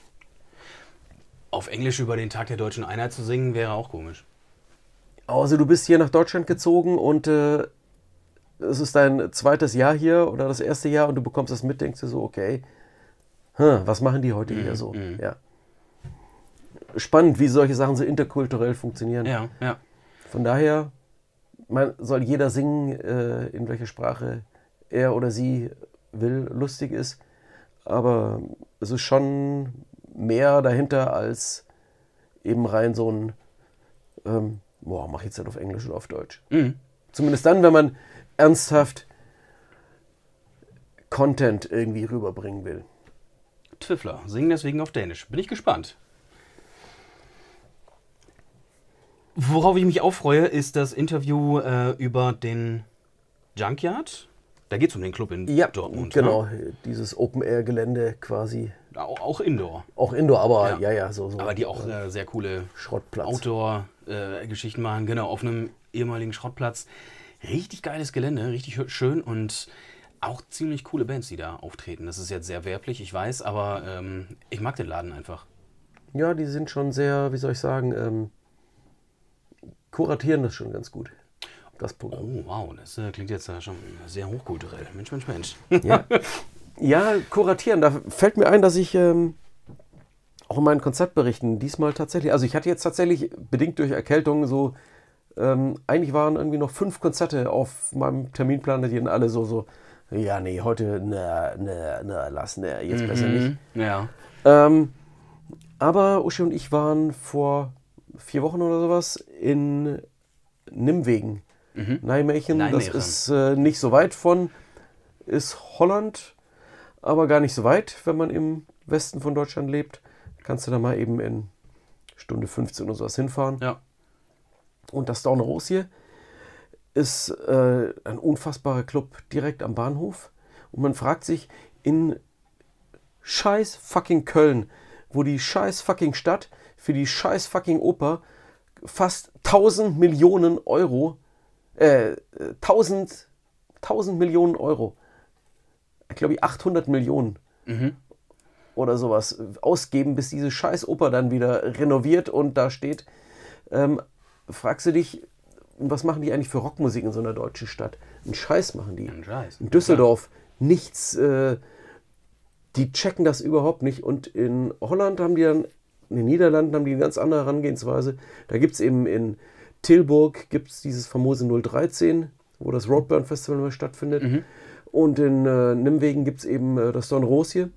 Auf Englisch über den Tag der Deutschen Einheit zu singen, wäre auch komisch. Also du bist hier nach Deutschland gezogen und es ist dein zweites Jahr hier oder das erste Jahr und du bekommst das mit, denkst du so, okay, was machen die heute hier so? Ja. Spannend, wie solche Sachen so interkulturell funktionieren. Ja. Von daher soll jeder singen, in welcher Sprache er oder sie will, lustig ist. Aber es ist schon mehr dahinter als eben rein so ein mach ich jetzt halt auf Englisch oder auf Deutsch. Mhm. Zumindest dann, wenn man ernsthaft Content irgendwie rüberbringen will. Twiffler singen deswegen auf Dänisch. Bin ich gespannt. Worauf ich mich auch freue, ist das Interview über den Junkyard. Da geht es um den Club in Dortmund. Genau, ne? Dieses Open-Air-Gelände quasi. Auch Indoor. Auch Indoor, aber so. Aber die auch sehr coole Schrottplatz. Outdoor-Geschichten machen. Genau, auf einem ehemaligen Schrottplatz. Richtig geiles Gelände, richtig schön und auch ziemlich coole Bands, die da auftreten. Das ist jetzt sehr werblich, ich weiß, aber ich mag den Laden einfach. Ja, die sind schon sehr, wie soll ich sagen, kuratieren das schon ganz gut, das Programm. Oh, wow, das klingt jetzt schon sehr hochkulturell. Mensch. Ja, kuratieren. Da fällt mir ein, dass ich auch in meinen Konzertberichten diesmal tatsächlich, also ich hatte jetzt tatsächlich bedingt durch Erkältung so, eigentlich waren irgendwie noch 5 Konzerte auf meinem Terminplan, die dann alle so, ja, nee, heute, lass, jetzt besser nicht. Ja. Aber Uschi und ich waren vor 4 Wochen oder sowas in Nimwegen, Nijmegen. Das ist nicht so weit ist Holland, aber gar nicht so weit, wenn man im Westen von Deutschland lebt. Kannst du da mal eben in Stunde 15 oder sowas hinfahren. Ja. Und das Dornrosier ist ein unfassbarer Club direkt am Bahnhof. Und man fragt sich, in scheiß fucking Köln, wo die scheiß fucking Stadt für die scheiß fucking Oper fast 1000 Millionen Euro, 1000 Millionen Euro, ich glaube 800 Millionen oder sowas ausgeben, bis diese scheiß Oper dann wieder renoviert und da steht. Fragst du dich, was machen die eigentlich für Rockmusik in so einer deutschen Stadt? Einen Scheiß machen die. In Düsseldorf nichts. Die checken das überhaupt nicht. Und in Holland haben die dann, in den Niederlanden haben die eine ganz andere Herangehensweise. Da gibt es eben in Tilburg gibt's dieses famose 013, wo das Roadburn Festival immer stattfindet. Und in Nimwegen gibt es eben das Dornrosier.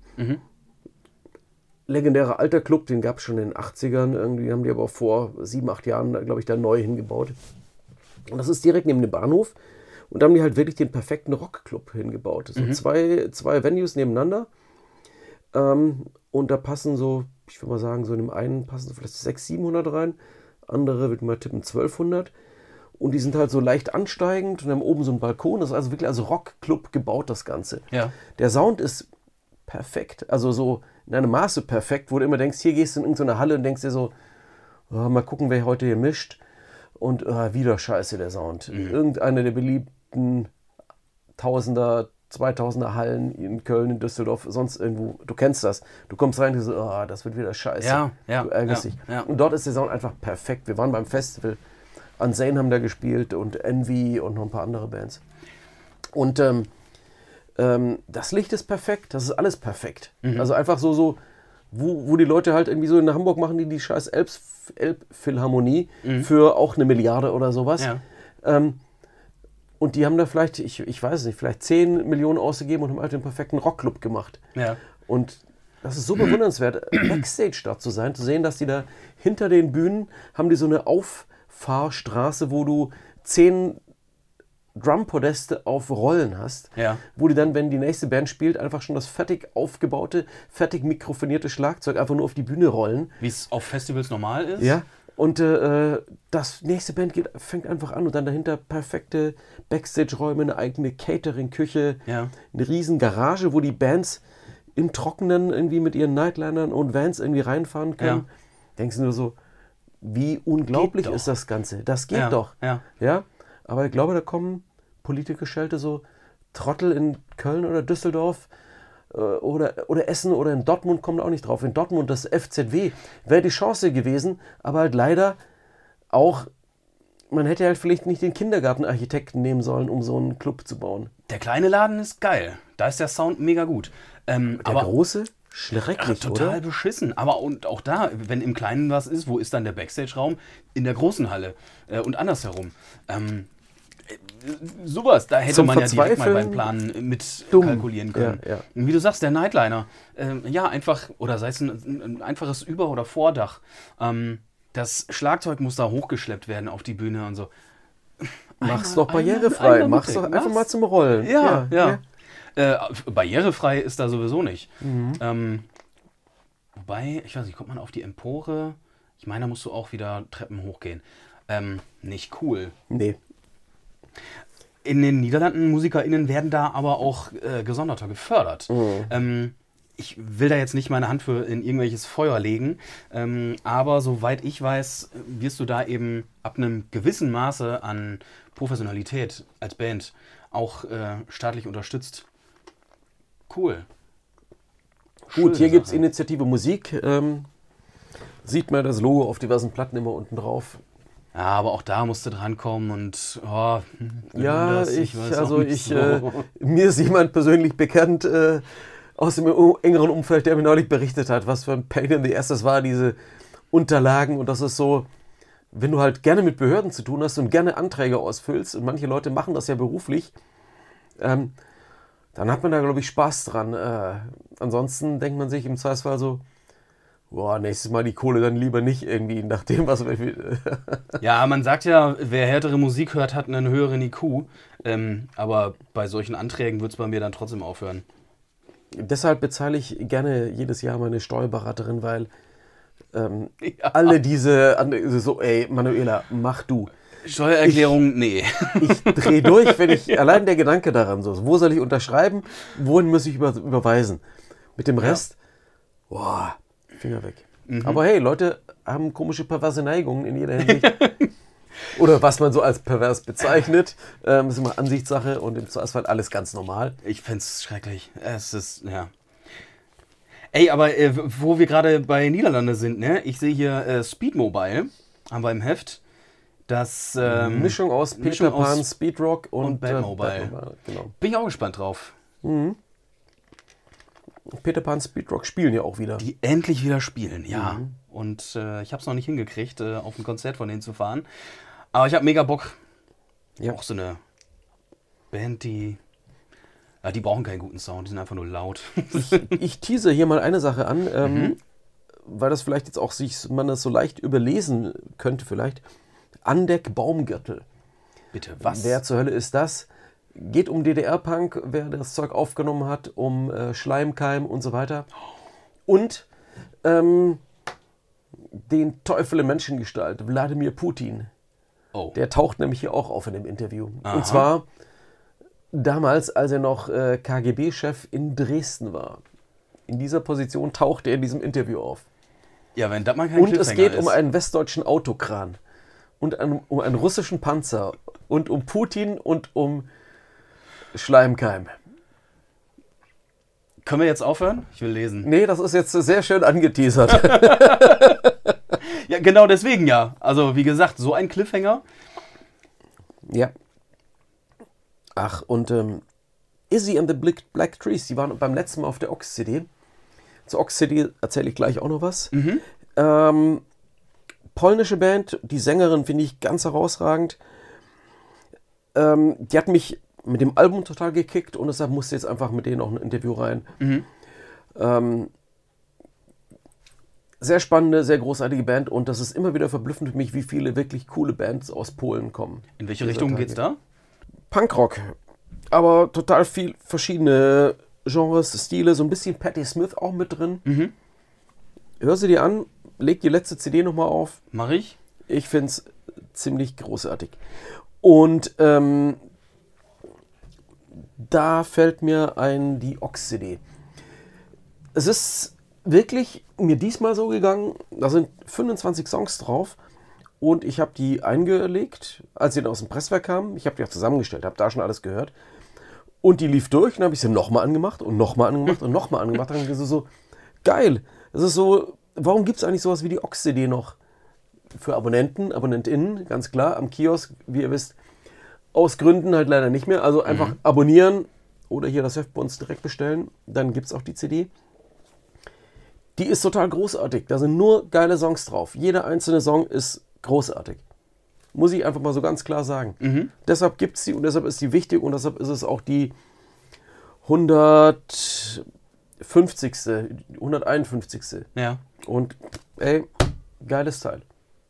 Legendärer alter Club, den gab es schon in den 80ern. Irgendwie haben die aber auch vor 7, 8 Jahren, glaube ich, da neu hingebaut. Und das ist direkt neben dem Bahnhof. Und da haben die halt wirklich den perfekten Rockclub hingebaut. So zwei Venues nebeneinander. Und da passen so, ich würde mal sagen, so in dem einen passen so vielleicht 600, 700 rein. Andere, würde ich mal tippen, 1200. Und die sind halt so leicht ansteigend und haben oben so einen Balkon. Das ist also wirklich als Rockclub gebaut, das Ganze. Ja. Der Sound ist perfekt. Also so in einem Maße perfekt, wo du immer denkst, hier gehst du in irgendeine Halle und denkst dir so, mal gucken, wer heute hier mischt. Und wieder scheiße der Sound. Irgendeine der beliebten 1000er, 2000er Hallen in Köln, in Düsseldorf, sonst irgendwo. Du kennst das. Du kommst rein und so, das wird wieder scheiße. Ja, du ärgerst dich. Ja. Und dort ist der Sound einfach perfekt. Wir waren beim Festival. Unsane haben da gespielt und Envy und noch ein paar andere Bands. Und das Licht ist perfekt. Das ist alles perfekt. Also einfach so wo die Leute halt irgendwie so in Hamburg machen, die scheiß Elbphilharmonie für auch 1 Milliarde oder sowas. Ja. Und die haben da vielleicht, ich weiß nicht, vielleicht 10 Millionen ausgegeben und haben halt den perfekten Rockclub gemacht. Ja. Und das ist so bewundernswert, Backstage da zu sein, zu sehen, dass die da hinter den Bühnen haben die so eine Auffahrstraße, wo du 10 Drumpodeste auf Rollen hast, wo die dann, wenn die nächste Band spielt, einfach schon das fertig aufgebaute, fertig mikrofonierte Schlagzeug einfach nur auf die Bühne rollen. Wie es auf Festivals normal ist. Ja, und das nächste Band fängt einfach an und dann dahinter perfekte Backstage-Räume, eine eigene Catering-Küche, eine riesen Garage, wo die Bands im Trockenen irgendwie mit ihren Nightlinern und Vans irgendwie reinfahren können. Denkst du nur so, wie unglaublich ist das Ganze? Das geht doch. Ja. Aber ich glaube, da kommen Politikerschelte so Trottel in Köln oder Düsseldorf oder Essen oder in Dortmund kommen auch nicht drauf. In Dortmund das FZW wäre die Chance gewesen, aber halt leider auch, man hätte halt vielleicht nicht den Kindergartenarchitekten nehmen sollen, um so einen Club zu bauen. Der kleine Laden ist geil. Da ist der Sound mega gut. Der große? Schrecklich, total oder? beschissen. Aber und auch da, wenn im Kleinen was ist, wo ist dann der Backstage-Raum? In der großen Halle und andersherum. Sowas, da hätte man ja direkt mal beim Planen mit kalkulieren können. Ja. Und wie du sagst, der Nightliner. Einfach, oder sei es ein einfaches Über- oder Vordach. Das Schlagzeug muss da hochgeschleppt werden auf die Bühne und so. Mach's doch barrierefrei. Mach's doch einfach mal zum Rollen. Ja. Barrierefrei ist da sowieso nicht. Wobei, ich weiß nicht, kommt man auf die Empore? Ich meine, da musst du auch wieder Treppen hochgehen. Nicht cool. Nee. In den Niederlanden, MusikerInnen werden da aber auch gesonderter gefördert. Ich will da jetzt nicht meine Hand für in irgendwelches Feuer legen, aber soweit ich weiß, wirst du da eben ab einem gewissen Maße an Professionalität als Band auch staatlich unterstützt. Cool. Gut, hier gibt es Initiative Musik. Sieht man das Logo auf diversen Platten immer unten drauf. Ja, aber auch da musst du drankommen und mir ist jemand persönlich bekannt aus dem engeren Umfeld, der mir neulich berichtet hat, was für ein Pain in the Ass das war, diese Unterlagen. Und das ist so, wenn du halt gerne mit Behörden zu tun hast und gerne Anträge ausfüllst, und manche Leute machen das ja beruflich, dann hat man da, glaube ich, Spaß dran. Ansonsten denkt man sich im Zweifelsfall so, boah, nächstes Mal die Kohle dann lieber nicht irgendwie, nach dem, was wir... Ja, man sagt ja, wer härtere Musik hört, hat einen höheren IQ. Aber bei solchen Anträgen wird es bei mir dann trotzdem aufhören. Deshalb bezahle ich gerne jedes Jahr meine Steuerberaterin, weil alle diese, so, ey, Manuela, mach du. Steuererklärung, nee. Ich drehe durch, wenn ich, allein der Gedanke daran, so, wo soll ich unterschreiben, wohin muss ich überweisen? Mit dem Rest, boah, Finger weg. Aber hey, Leute haben komische perverse Neigungen in jeder Hinsicht. Oder was man so als pervers bezeichnet. Ist immer Ansichtssache und im Zweifelsfall alles ganz normal. Ich find's schrecklich. Es ist, ja. Ey, aber wo wir gerade bei Niederlande sind, ne? Ich sehe hier Speed Mobile, haben wir im Heft. Das Mischung aus Peter Pan, Speedrock und Bad Mobile. Genau. Bin ich auch gespannt drauf. Peter Pan, Speedrock spielen ja auch wieder. Die endlich wieder spielen, ja. Und ich habe es noch nicht hingekriegt, auf ein Konzert von denen zu fahren. Aber ich habe mega Bock. Ja. Auch so eine Band, die brauchen keinen guten Sound, die sind einfach nur laut. Ich tease hier mal eine Sache an, weil das vielleicht jetzt auch man das so leicht überlesen könnte vielleicht. Andeck Baumgürtel. Bitte, was? Wer zur Hölle ist das? Geht um DDR-Punk, wer das Zeug aufgenommen hat, um Schleimkeim und so weiter. Und den Teufel in Menschengestalt, Wladimir Putin. Oh. Der taucht nämlich hier auch auf in dem Interview. Aha. Und zwar damals, als er noch KGB-Chef in Dresden war. In dieser Position taucht er in diesem Interview auf. Ja, wenn das mal kein Und es geht ist. um einen westdeutschen Autokran. Und um einen russischen Panzer. Und um Putin und um Schleimkeim. Können wir jetzt aufhören? Ich will lesen. Nee, das ist jetzt sehr schön angeteasert. Ja, genau deswegen ja. Also wie gesagt, so ein Cliffhanger. Ja. Ach, und Izzy and the Black Trees, die waren beim letzten Mal auf der Ox-CD. Zur Ox-CD erzähle ich gleich auch noch was. Polnische Band, die Sängerin finde ich ganz herausragend. Die hat mich mit dem Album total gekickt und deshalb musste jetzt einfach mit denen auch ein Interview rein. Sehr spannende, sehr großartige Band und das ist immer wieder verblüffend für mich, wie viele wirklich coole Bands aus Polen kommen. In welche Richtung geht's da? Punkrock, aber total viel verschiedene Genres, Stile, so ein bisschen Patti Smith auch mit drin. Hör sie dir an, leg die letzte CD nochmal auf. Mach ich. Ich finde es ziemlich großartig. Und da fällt mir ein die Ox-CD. Es ist wirklich mir diesmal so gegangen, da sind 25 Songs drauf und ich habe die eingelegt, als sie dann aus dem Presswerk kamen. Ich habe die auch zusammengestellt, habe da schon alles gehört. Und die lief durch und dann habe ich sie nochmal angemacht und nochmal angemacht und nochmal angemacht. Dann habe ich so, geil. Das ist so, warum gibt es eigentlich sowas wie die Ox-CD noch? Für Abonnenten, AbonnentInnen, ganz klar, am Kiosk, wie ihr wisst, aus Gründen halt leider nicht mehr. Also einfach abonnieren oder hier das Heft bei uns direkt bestellen. Dann gibt es auch die CD. Die ist total großartig. Da sind nur geile Songs drauf. Jeder einzelne Song ist großartig. Muss ich einfach mal so ganz klar sagen. Deshalb gibt es die und deshalb ist die wichtig und deshalb ist es auch die 150. 151. Ja. Und ey, geiles Teil.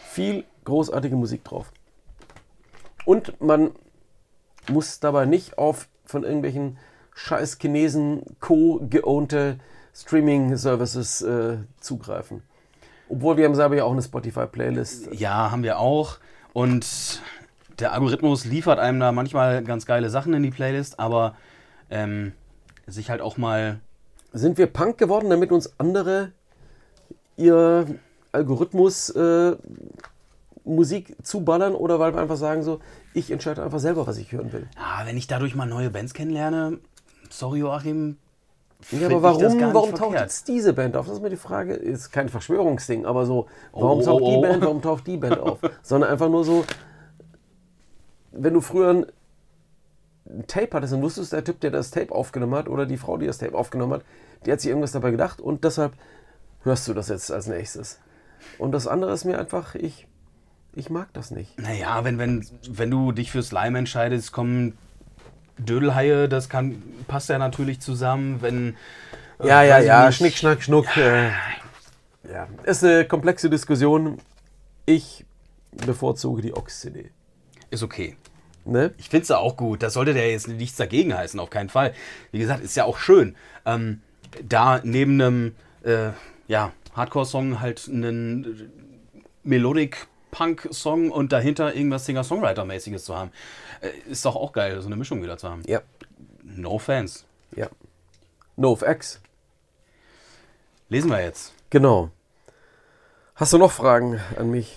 viel großartige Musik drauf. Und man muss dabei nicht auf von irgendwelchen scheiß Chinesen co-geownte Streaming-Services zugreifen. Obwohl wir haben selber ja auch eine Spotify-Playlist. Ja, haben wir auch. Und der Algorithmus liefert einem da manchmal ganz geile Sachen in die Playlist, aber sich halt auch mal... Sind wir Punk geworden, damit uns andere ihr Algorithmus Musik zuballern oder weil wir einfach sagen so, ich entscheide einfach selber, was ich hören will? Ja, wenn ich dadurch mal neue Bands kennenlerne, sorry Joachim, ja, aber warum taucht jetzt diese Band auf? Das ist mir die Frage. Ist kein Verschwörungsding, aber so, warum taucht die Band, warum taucht die Band auf? Sondern einfach nur so, wenn du früher ein Tape hattest und wusstest, der Typ, der das Tape aufgenommen hat oder die Frau, die das Tape aufgenommen hat, die hat sich irgendwas dabei gedacht und deshalb hörst du das jetzt als nächstes. Und das andere ist mir einfach, ich mag das nicht. Naja, wenn du dich für Slime entscheidest, kommen Dödelhaie, passt ja natürlich zusammen, wenn... Ja, Schnick, Schnack, Schnuck. Ja, ist eine komplexe Diskussion. Ich bevorzuge die Ox-CD. Ist okay. Ne? Ich finde es auch gut. Das sollte der jetzt nichts dagegen heißen, auf keinen Fall. Wie gesagt, ist ja auch schön. Da neben einem Hardcore-Song halt einen Melodic-Punk-Song und dahinter irgendwas Singer-Songwriter-mäßiges zu haben. Ist doch auch geil, so eine Mischung wieder zu haben. Ja. No Fans. Ja. NoFX. Lesen wir jetzt. Genau. Hast du noch Fragen an mich?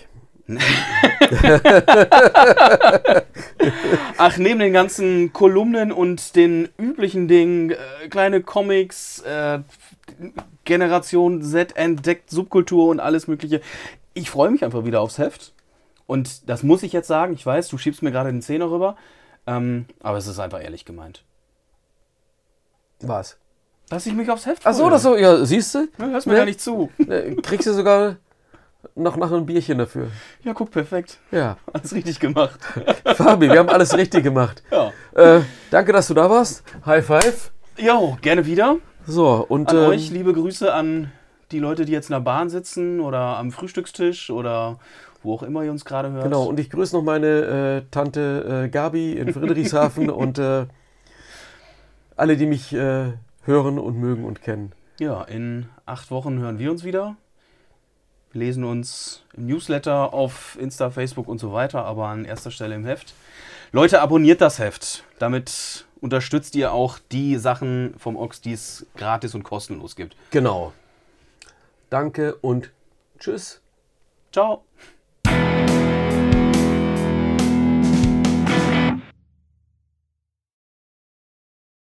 Ach, neben den ganzen Kolumnen und den üblichen Dingen, kleine Comics, Generation Z entdeckt Subkultur und alles Mögliche. Ich freue mich einfach wieder aufs Heft. Und das muss ich jetzt sagen. Ich weiß, du schiebst mir gerade den Zehner rüber. Aber es ist einfach ehrlich gemeint. Was? Dass ich mich aufs Heft freue. Ach so, das so. Ja, siehst du? Ja, hörst mir gar nicht zu. Kriegst du sogar noch nachher ein Bierchen dafür. Ja, guck, perfekt. Ja. Alles richtig gemacht. Fabi, wir haben alles richtig gemacht. Ja. Danke, dass du da warst. High five. Jo, gerne wieder. So, und an euch liebe Grüße an die Leute, die jetzt in der Bahn sitzen oder am Frühstückstisch oder wo auch immer ihr uns gerade hört. Genau, und ich grüße noch meine Tante Gabi in Friedrichshafen und alle, die mich hören und mögen und kennen. Ja, in 8 Wochen hören wir uns wieder. Wir lesen uns im Newsletter auf Insta, Facebook und so weiter, aber an erster Stelle im Heft. Leute, abonniert das Heft. Damit unterstützt ihr auch die Sachen vom Ochs, die es gratis und kostenlos gibt. Genau. Danke und tschüss. Ciao.